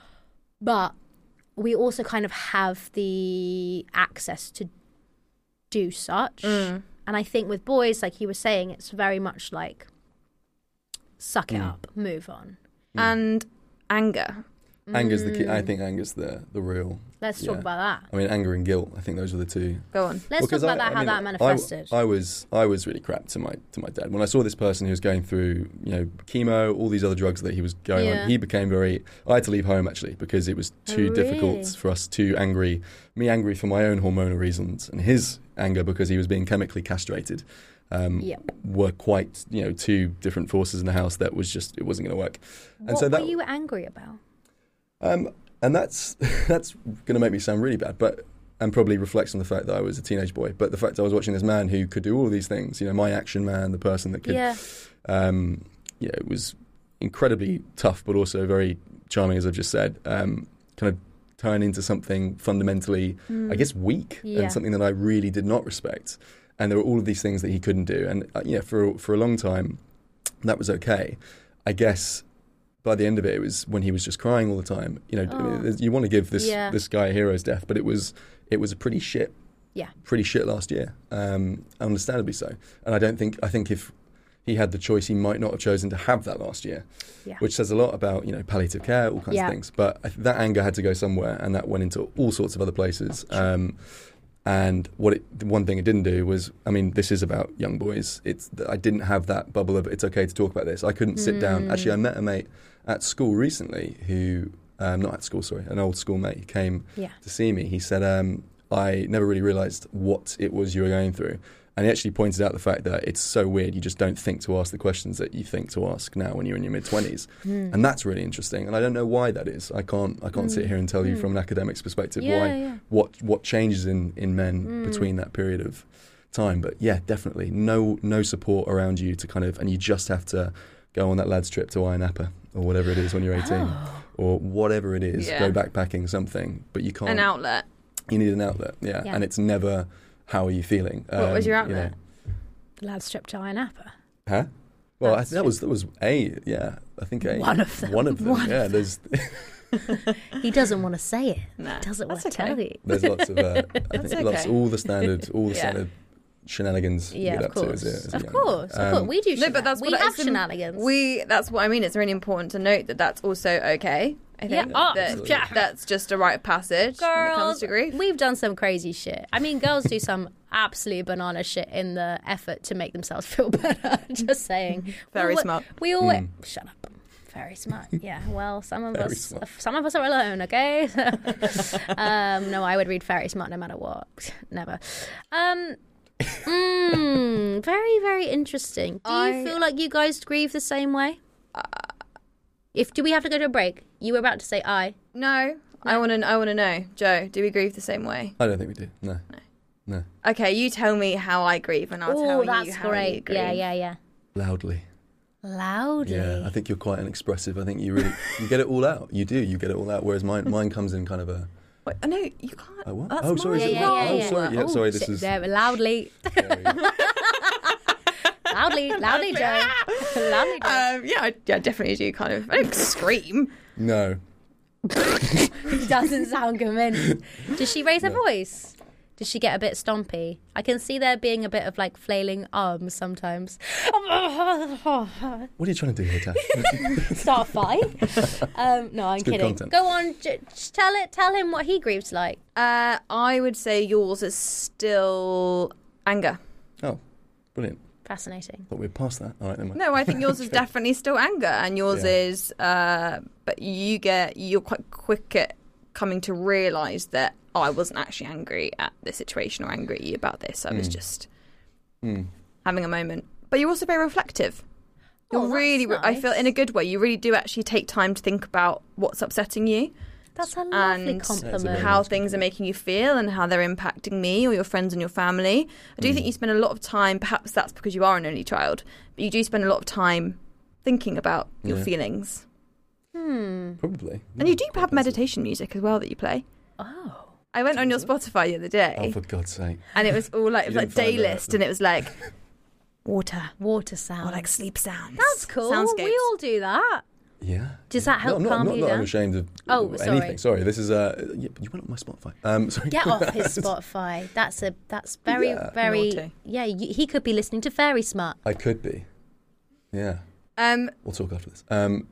But we also kind of have the access to do such. Mm. And I think with boys, like you were saying, it's very much like suck it Mm. up, move on. And anger. Anger's the key. I Mm. think anger's the the real. Let's talk about that. I mean, anger and guilt. I think those are the two. Go on. Let's Because talk about I- that, I how mean, that I- manifested. I, was I was really crap to my to my dad when I saw this person who was going through you know chemo, all these other drugs that he was going Yeah. on. He became very. I had to leave home actually because it was too Oh, difficult really? for us. Too angry. Me angry for my own hormonal reasons, and his anger because he was being chemically castrated. Um, Yep. Were quite you know two different forces in the house that was just it wasn't going to work. And what so that were you angry about? um, and that's that's going to make me sound really bad, but and probably reflects on the fact that I was a teenage boy. But the fact I was watching this man who could do all of these things, you know, my action man, the person that could, Yeah. um, you know, it was incredibly tough, but also very charming, as I've just said. Um, kind of turn into something fundamentally, Mm. I guess, weak Yeah. and something that I really did not respect. And there were all of these things that he couldn't do, and uh, yeah, for for a long time, that was okay. I guess. By the end of it, it was when he was just crying all the time. You know, Oh. you want to give this Yeah. this guy a hero's death, but it was it was a pretty shit, Yeah. pretty shit last year, um, understandably so. And I don't think I think if he had the choice, he might not have chosen to have that last year, Yeah. which says a lot about you know palliative care, all kinds Yeah. of things. But I th- that anger had to go somewhere, and that went into all sorts of other places. Um, And what it, the one thing it didn't do was, I mean, this is about young boys. It's I didn't have that bubble of it's okay to talk about this. I couldn't sit down. Mm. Actually, I met a mate at school recently who, um, not at school, sorry, an old schoolmate who came Yeah. to see me. He said, um, I never really realised what it was you were going through. And he actually pointed out the fact that it's so weird. You just don't think to ask the questions that you think to ask now when you're in your mid twenties, Mm. and that's really interesting. And I don't know why that is. I can't. I can't Mm. sit here and tell you Mm. from an academic's perspective Yeah, why yeah. what what changes in in men Mm. between that period of time. But yeah, definitely no no support around you to kind of, and you just have to go on that lads trip to Ayia Napa or whatever it is when you're eighteen, Oh. or whatever it is. Yeah. Go backpacking something, but you can't. An outlet. You need an outlet. Yeah, Yeah. and it's never how are you feeling. What was your Um, you know. outlet? Lads trip to Ayia Napa. Huh? Well, I That's think that was that was a yeah. I think a One of them. One of them. One yeah, of there's He doesn't want to say it. No, he doesn't want that's to okay. tell you. there's lots of uh, I That's think lots okay. all the standard all the Yeah. standard shenanigans you Yeah, get of up to course. as a, as a Of young- course, of um, course. We do No, but that's we what have it's im- shenanigans. We that's what I mean. It's really important to note that that's also okay. I think Yeah, oh, that, yeah. that's just a rite of passage when it comes Girls, to grief. we've done some crazy shit. I mean, girls do some absolute banana shit in the effort to make themselves feel better. Just saying. Very we, smart. We always Mm. shut up. Very smart. Yeah. Well, some of Very us, smart. some of us are alone. Okay. um, no, I would read Very Smart no matter what. Never. Um, mm, very, very interesting. Do you I- feel like you guys grieve the same way? If do we have to go to a break? You were about to say I. No, I want to. I want to know, Joe. Do we grieve the same way? I don't think we do. No. No. Okay, you tell me how I grieve, and I'll Oh, tell that's you how great. you grieve. Yeah, yeah, yeah. Loudly. Loudly. Yeah, I think you're quite unexpressive. I think you really you get it all out. You do. You get it all out. Whereas mine mine comes in kind of a. Wait, no, you can't. Oh, what? That's Oh, sorry. my is it- Yeah, yeah, oh, yeah, sorry. yeah. Yeah, sorry. This Sit is. there loudly. loudly, loudly, Joe. loudly, Joe. Um, yeah, I, yeah, I definitely do. Kind of. I don't scream. No. He doesn't sound convinced. Does she raise her voice? Does she get a bit stompy? I can see there being a bit of like flailing arms sometimes. What are you trying to do here, Tash? Start a fight. Um, no, I'm It's good kidding. content. Go on, j- just tell it. Tell him what he grieves like. Uh, I would say yours is still anger. Oh, brilliant. Fascinating. But we're past that. All right, never mind. No, I think yours is definitely still anger, and yours Yeah. is. Uh, but you get you're quite quick at coming to realise that oh, I wasn't actually angry at this situation or angry at you about this. I was Mm. just Mm. having a moment. But you're also very reflective. You're Oh, that's really. re- I feel nice. in a good way. You really do actually take time to think about what's upsetting you. That's a lovely and compliment. how things are making you feel and how they're impacting me or your friends and your family. I do Mm. think you spend a lot of time, perhaps that's because you are an only child, but you do spend a lot of time thinking about your Yeah. feelings. Hmm. Probably. And you do have meditation music as well that you play. Oh. I went on your Spotify the other day Oh, for God's sake. and it was all like, it You was like didn't find day that. list and it was like water Water sounds. or like sleep sounds. That's cool. Soundscapes. We all do that. Yeah. Does that help no, I'm not, calm not, you not down? I'm ashamed of Oh, anything. sorry. Sorry, this is uh, you you went on my Spotify. Um, sorry. Get off his Spotify. That's a that's very Yeah. very Naughty. yeah. y- He could be listening to Fairy Smut. I could be. Yeah. Um, We'll talk after this. Um,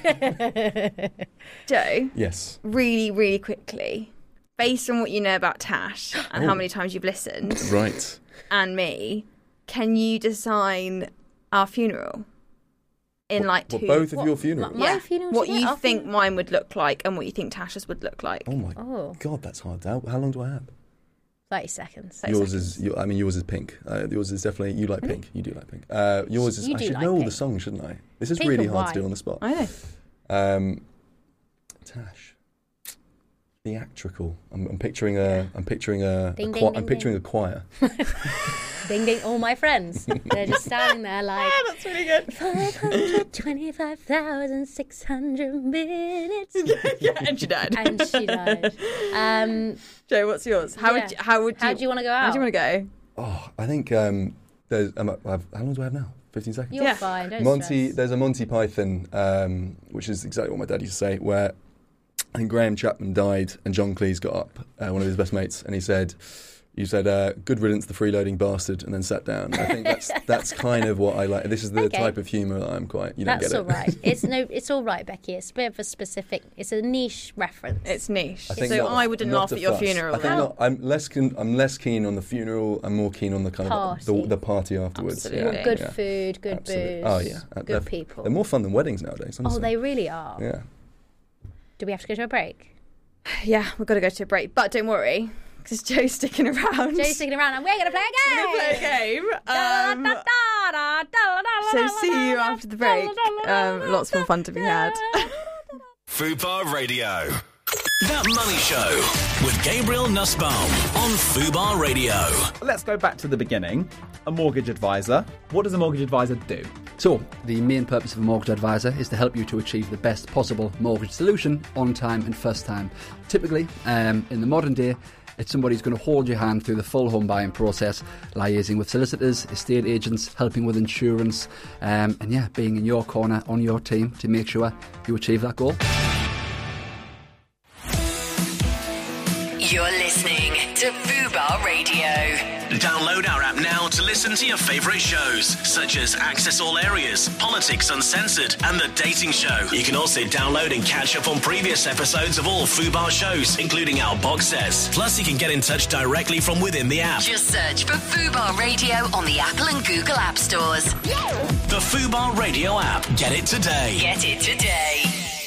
Joe, yes. really, really quickly, based on what you know about Tash and how Oh. many times you've listened, Right. and me, can you design our funeral in What- like what, two? both of your funerals? My Yeah. funeral What together? you Our think funeral- mine would look like, and what you think Tash's would look like. Oh my Oh. God, that's hard. How, how long do I have? Thirty seconds. yours is. Your, I mean, yours is pink. Uh, yours is definitely. You like pink. You do like pink. Uh, yours is. You I do should like know all the pink. songs, shouldn't I? This is Pink really and hard to do white. on the spot. I know. Um, Tash. Theatrical. I'm, I'm picturing a. I'm picturing a. Ding, a ding, choir, ding, I'm picturing ding. a choir. Ding ding! All my friends. They're just standing there like. That's really good. Five hundred twenty-five thousand six hundred minutes. Yeah, and she died. And she died. Um, Joe, what's yours? How Yeah. would you, how would you, How do you wanna go How out? do you want to go? Oh, I think um, there's. Um, I've, how long do I have now? Fifteen seconds. you're Yeah. fine. Don't Monty, stress. there's a Monty Python, um, which is exactly what my dad used to say, where I think Graham Chapman died and John Cleese got up, uh, one of his best mates, and he said, you said, uh, good riddance, the freeloading bastard, and then sat down. I think that's that's kind of what I like. This is the Okay. type of humour that I'm quite, you don't That's get all it. right. It's no. It's all right, Becky. It's a bit of a specific. It's a niche reference. It's niche. I think so not- I wouldn't not laugh a at your fuss. funeral. I think then. not. I'm less keen. I'm less keen on the funeral. I'm more keen on the kind of the, Party. the party afterwards. Absolutely. Yeah, good yeah. food, good Absolutely. booze. Oh yeah, Uh, good they're, people. They're more fun than weddings nowadays. Oh, Honestly. they really are. Yeah. Do we have to go to a break? Yeah, we've got to go to a break, but don't worry, because Joe's sticking around. Joe's sticking around, and we're going to play a game. We're gonna play a game. Um, so see you after the break. Um, lots more fun to be had. Fubar Radio. That Money Show with Gabriel Nussbaum on Fubar Radio. Let's go back to the beginning. A mortgage advisor. What does a mortgage advisor do? So, the main purpose of a mortgage advisor is to help you to achieve the best possible mortgage solution on time and first time. Typically, um, in the modern day, it's somebody who's going to hold your hand through the full home buying process, liaising with solicitors, estate agents, helping with insurance, um, and yeah, being in your corner, on your team to make sure you achieve that goal. You're listening to Fubar Radio. Download our app now to listen to your favourite shows, such as Access All Areas, Politics Uncensored, and The Dating Show. You can also download and catch up on previous episodes of all Fubar shows, including our box sets. Plus, you can get in touch directly from within the app. Just search for Fubar Radio on the Apple and Google App Stores. The Fubar Radio app. Get it today. Get it today.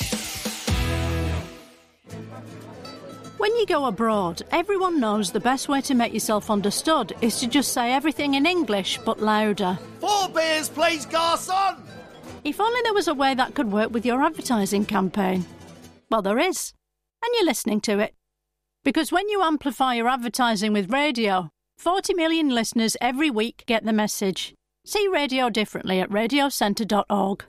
When you go abroad, everyone knows the best way to make yourself understood is to just say everything in English, but louder. Four beers, please, garçon! If only there was a way that could work with your advertising campaign. Well, there is. And you're listening to it. Because when you amplify your advertising with radio, forty million listeners every week get the message. See radio differently at radio centre dot org.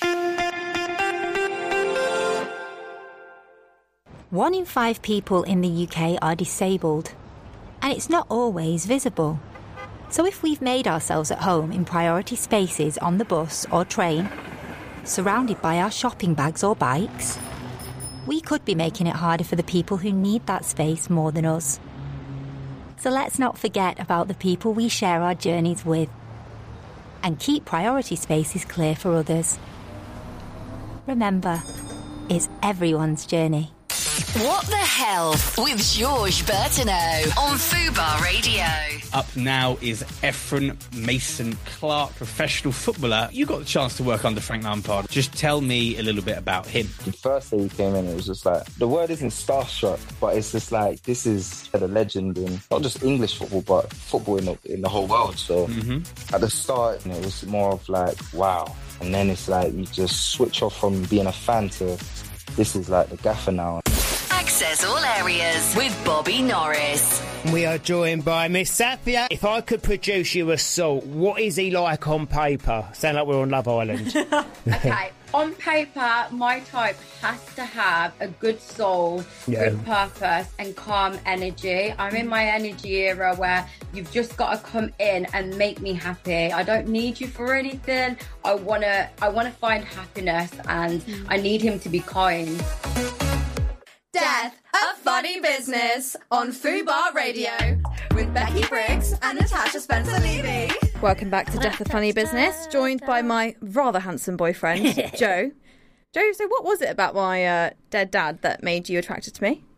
One in five people in the U K are disabled, and it's not always visible. So if we've made ourselves at home in priority spaces on the bus or train, surrounded by our shopping bags or bikes, we could be making it harder for the people who need that space more than us. So let's not forget about the people we share our journeys with, and keep priority spaces clear for others. Remember, it's everyone's journey. What the Hell with George Bertineau on Fubar Radio. Up now is Ephron Mason Clark, professional footballer. You got the chance to work under Frank Lampard. Just tell me a little bit about him. The first day he came in, it was just like, the word isn't starstruck, but it's just like, this is the legend in not just English football, but football in the, in the whole world. So mm-hmm. at the start, it was more of like, wow. And then it's like, you just switch off from being a fan to, this is like the gaffer now. Access all areas with Bobby Norris. We are joined by Miss Safia. If I could produce you a salt, what is he like on paper? Sound like we're on Love Island. Okay, on paper, my type has to have a good soul, Yeah. good purpose and calm energy. I'm in my energy era where you've just got to come in and make me happy. I don't need you for anything. I want to I want to find happiness, and I need him to be kind. Death, a Funny Business on Fubar Radio with Becky Briggs and Natasha Spencer-Levy. Welcome back to Death, a Funny Business, joined by my rather handsome boyfriend, Joe. Joe, so what was it about my uh, dead dad that made you attracted to me?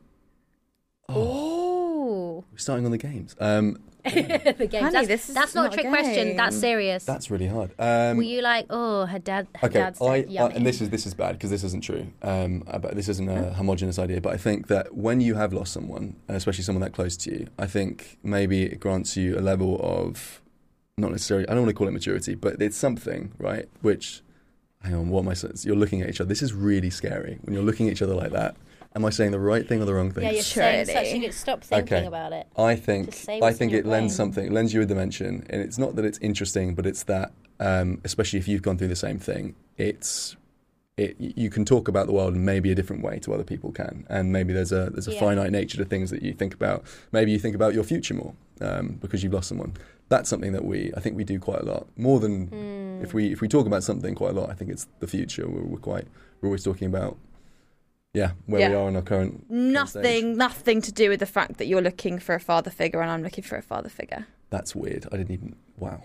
Oh. We're starting on the games. Um, the games. Honey, That's, this is that's not a not a trick question. game. That's serious. that's really hard. Um, Were you like, oh, her dad, her Okay, dad's I, I yummy. and this is this is bad because this isn't true. Um, but this isn't a homogenous idea. But I think that when you have lost someone, and especially someone that close to you, I think maybe it grants you a level of not necessarily. I don't want to call it maturity, but it's something, right? Which, hang on, what am I saying? You're looking at each other. This is really scary when you're looking at each other like that. Am I saying the right thing or the wrong thing? Yeah, you're saying such a good. Stop thinking Okay. about it. I think Just say I what's think in your it lends brain. something. It lends you a dimension, and it's not that it's interesting, but it's that, um, especially if you've gone through the same thing, it's it. You can talk about the world in maybe a different way to other people can, and maybe there's a there's a Yeah. finite nature to things that you think about. Maybe you think about your future more um, because you've lost someone. That's something that we I think we do quite a lot more than Hmm. if we if we talk about something quite a lot. I think it's the future. We're, we're quite we're always talking about. Yeah, where we Yeah. are in our current current stage. Nothing, nothing to do with the fact that you're looking for a father figure and I'm looking for a father figure. That's weird. I didn't even. Wow.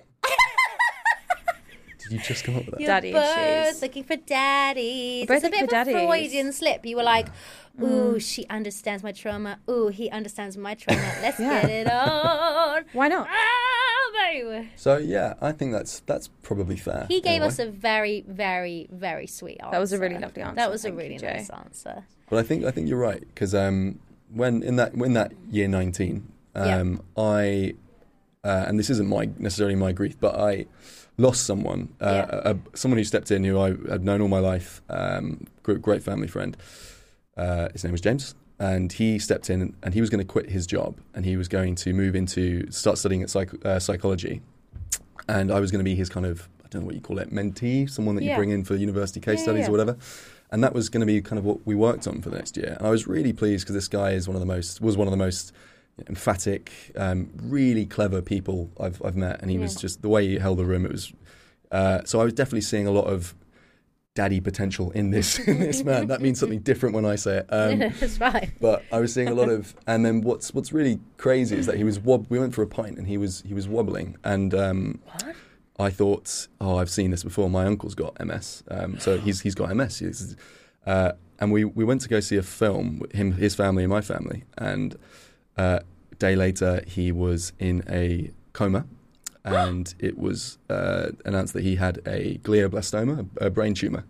Did you just come up with that? You're Daddy both issues. looking for daddies. We're both It's a bit looking of for a daddies. Freudian slip. You were like, ooh, she understands my trauma. Ooh, he understands my trauma. Let's Yeah. get it on. Why not? Ah, baby. So yeah, I think that's that's probably fair. He in gave a us way. a very, very, very sweet answer. That was a really lovely answer. That was a Thank really you, Joe. nice answer. But I think I think you're right because um, when in that when that year nineteen, um, I uh, and this isn't my necessarily my grief, but I lost someone, uh, a, a, someone who stepped in who I had known all my life, um, great, great family friend. Uh, his name was James. And he stepped in, and he was going to quit his job, and he was going to move into start studying at psych, uh, psychology. And I was going to be his kind of I don't know what you call it, mentee, someone that you Yeah. bring in for university case Yeah, studies yeah. or whatever. And that was going to be kind of what we worked on for the next year. And I was really pleased because this guy is one of the most was one of the most emphatic, um, really clever people I've I've met, and he was Yeah. just the way he held the room. It was uh, so I was definitely seeing a lot of daddy potential in this in this man. That means something different when I say it. Um, It's fine. but I was seeing a lot of, and then what's what's really crazy is that he was wob- we went for a pint and he was he was wobbling, and um, I thought, oh, I've seen this before. My uncle's got M S, um, so he's he's got M S. He's, uh, and we we went to go see a film, him, his family, and my family, and uh, a day later he was in a coma. And it was uh, announced that he had a glioblastoma, a brain tumour,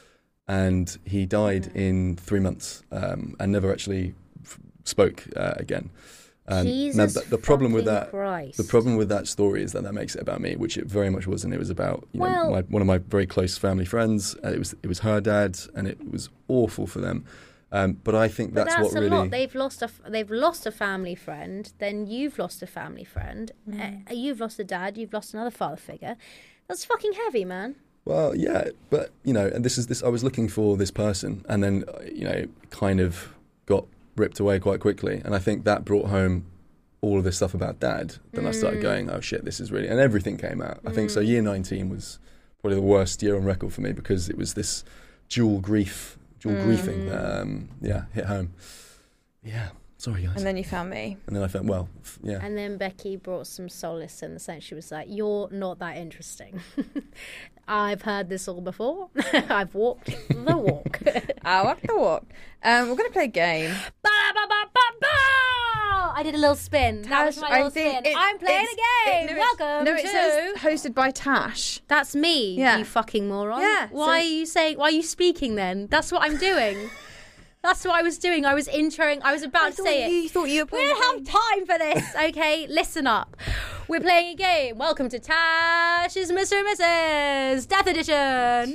and he died in three months um, and never actually f- spoke uh, again. And Jesus the, the problem with fucking that, Christ. the problem with that story is that that makes it about me, which it very much wasn't. It was about you Well- know my, one of my very close family friends. Uh, it was it was her dad, and it was awful for them. Um, but I think But that's, that's, what a really. lot. They've lost a f- they've lost a family friend. Then you've lost a family friend. Uh, you've lost a dad. You've lost another father figure. That's fucking heavy, man. Well, yeah, but you know, and this is this. I was looking for this person, and then uh, you know, kind of got ripped away quite quickly, and I think that brought home all of this stuff about dad. Then I started Mm. going, oh shit, this is really, and everything came out. I think so. Mm. Year nineteen was probably the worst year on record for me because it was this dual grief, dual Mm. griefing that um, yeah hit home. Yeah. Sorry, guys. And then you found me. And then I felt, well, f- yeah. And then Becky brought some solace in the sense she was like, "You're not that interesting. I've heard this all before. I've walked the walk." I walked the walk. Um, we're going to play a game. Ba-ba-ba-ba-ba! I did a little spin. That was my I little think spin. it- I'm playing it's- a game. it- no, it's- Welcome No, it to... says hosted by Tash. That's me, Yeah. you fucking moron. Yeah, Why so- are you saying... Why are you speaking then? That's what I'm doing. That's what I was doing. I was introing. I was about I to thought say you it. thought you were We playing don't have time for this, okay? Listen up. We're playing a game. Welcome to Tash's Mister and Missus Death Edition.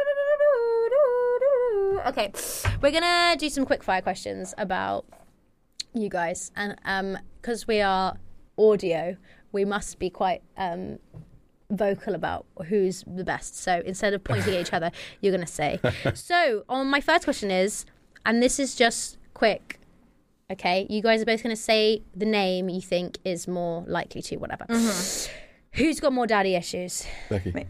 Okay, we're gonna do some quick fire questions about you guys, and um, because we are audio, we must be quite um vocal about who's the best. So instead of pointing at each other, you're going to say. So on my first question is, and this is just quick, okay? You guys are both going to say the name you think is more likely to, whatever. Mm-hmm. Who's got more daddy issues? Becky.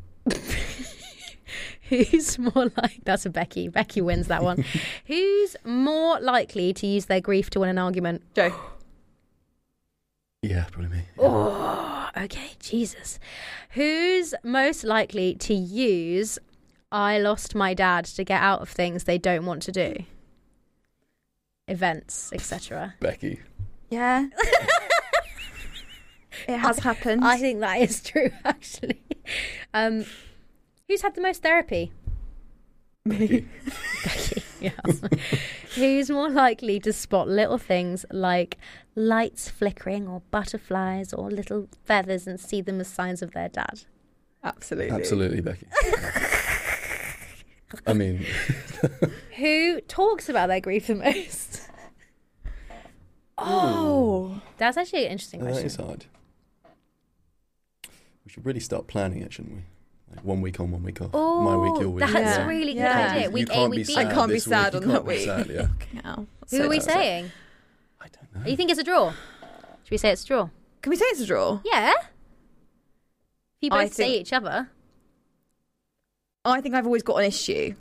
Who's more like... That's a Becky. Becky wins that one. Who's more likely to use their grief to win an argument? Joe. Yeah, probably me. Oh, okay, Jesus. Who's most likely to use "I lost my dad" to get out of things they don't want to do? Events, et cetera. Becky. Yeah. It has happened. I think that is true, actually. Um, who's had the most therapy? Becky. Becky, yes. Who's more likely to spot little things like lights flickering or butterflies or little feathers and see them as signs of their dad? Absolutely. Absolutely, Becky. I mean... Who talks about their grief the most? Oh, that's actually an interesting Oh, question. that is hard. We should really start planning it, shouldn't we? Like one week on, one week off. Oh, My week, your week. that's yeah. a really good Yeah. idea. You Week A, can't week be B. sad I can't be this sad week. on You that can't be week. sad, yeah. Yeah. Who So are we that's it. saying? I don't know. You think it's a draw? Should we say it's a draw? Can we say it's a draw? Yeah. If you both I say think- each other. I think I've always got an issue.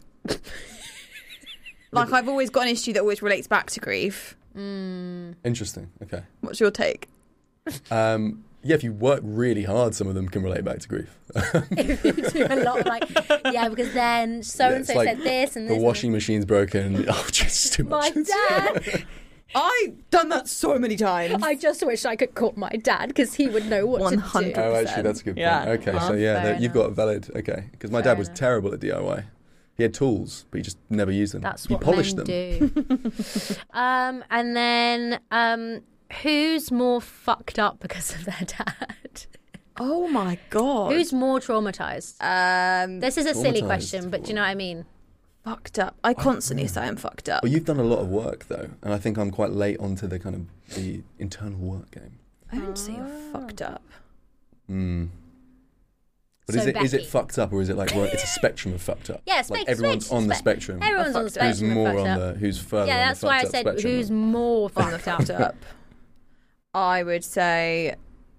Like, I've always got an issue that always relates back to grief. Mm. Interesting. Okay. What's your take? Um, yeah, if you work really hard, some of them can relate back to grief. If you do a lot, like, yeah, because then so Yeah, and it's so like said this and the this. washing machine's broken. Oh, just too and my much. dad. I've done that so many times. I just wish I could call my dad because he would know what one to hundred do. Oh, actually, that's a good point. Yeah. Okay, Well, so yeah, fair that, you've enough. got valid. Okay, because my Fair dad was enough. terrible at D I Y. He had tools, but he just never used them. That's he what polished men them. do. um, and then um, who's more fucked up because of their dad? Oh my god. Who's more traumatized? Um, This is a silly Traumatised. question, but do you know what I mean? fucked up? I constantly say I'm fucked up. Well, you've done a lot of work though, and I think I'm quite late onto the kind of the internal work game. I don't say you're fucked up. Mm. But So is it is it Becky. fucked up, or is it like well, it's a spectrum of fucked up? Yeah, like spec- everyone's spec- on the spec- spectrum. Everyone's on the Who's spectrum of more fucked on up. the who's further? Yeah, on that's the why I fucked up said spectrum? who's more fucked Fucked up. up. I would say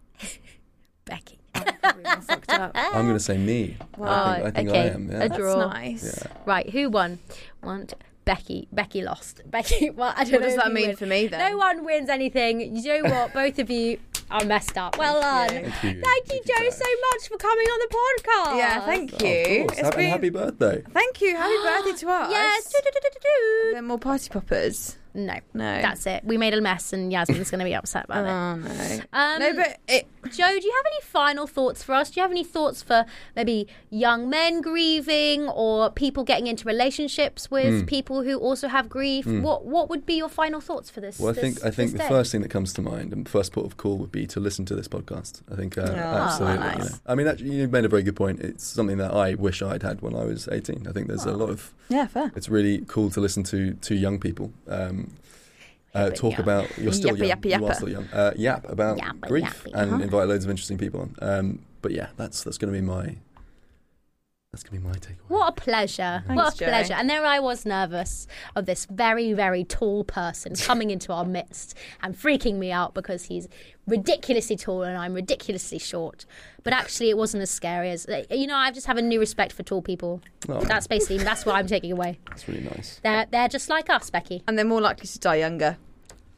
Becky. fucked up. I'm going to say me. Oh, I think, I, think okay. I am. Yeah. A draw. That's nice. Yeah. Right, who won? One, two. Becky. Becky lost. Becky. Well, I don't What know does if that you mean win. for me then? No one wins anything. You know what? Both of you are messed up. Well done. Thank you. Thank you, Thank you, Joe, Tash. so much for coming on the podcast. Yeah, thank Oh, you. of course. It's Happy, been- happy birthday. Thank you. Happy birthday to us. Yes. Do-do-do-do-do-do. Then more party poppers. No, No. that's it. We made a mess, and Yasmin's going to be upset about it. Oh no. Um, no, but it. Joe, do you have any final thoughts for us? Do you have any thoughts for maybe young men grieving or people getting into relationships with Mm. people who also have grief? Mm. What What would be your final thoughts for this? Well, I this- think I think this the day? first thing that comes to mind and first port of call would be to listen to this podcast. I think uh, Oh, absolutely. nice. you know. I mean, actually, you made a very good point. It's something that I wish I'd had when I was eighteen. I think there's a lot of. Yeah, fair. It's really cool to listen to to young people. Um, uh, But talk young. about you're still Yappa, young. yappa, you are yappa. still young. Uh, yap about Yappa, grief yappy, and uh-huh. invite loads of interesting people on. Um, but yeah, that's that's going to be my that's going to be my takeaway. What a pleasure. Thanks, what a Joe. pleasure. And there I was nervous of this very, very tall person coming into our midst and freaking me out because he's ridiculously tall and I'm ridiculously short. But actually it wasn't as scary as, you know, I just have a new respect for tall people. Oh. That's basically, that's what I'm taking away. That's really nice. They're, they're just like us, Becky. And they're more likely to die younger.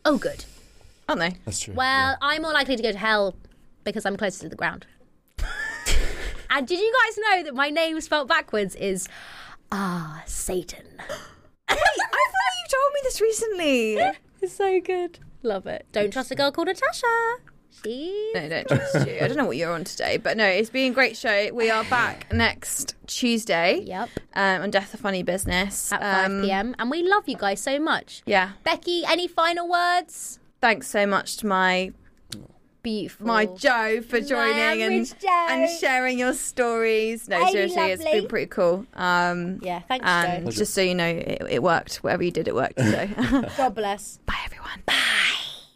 Oh, good. Aren't they? That's true. Well, I'm more likely to go to hell because I'm closer to the ground. And did you guys know that my name spelled backwards is Ah Satan? I thought you told me this recently. It's so good. Love it. Don't trust a girl called Natasha. She's... No, don't trust you. I don't know what you're on today, but no, it's been a great show. We are back next Tuesday. Yep. Um, on Death of Funny Business At um, five p.m. And we love you guys so much. Yeah. Becky, any final words? Thanks so much to my beautiful my Joe for joining and Joe. and sharing your stories. No, Hey, seriously, it's lovely. been pretty cool. Um, Yeah, thanks, and Joe. just so you know, it, it worked. Whatever you did, it worked. So. God bless. Bye, everyone. Bye.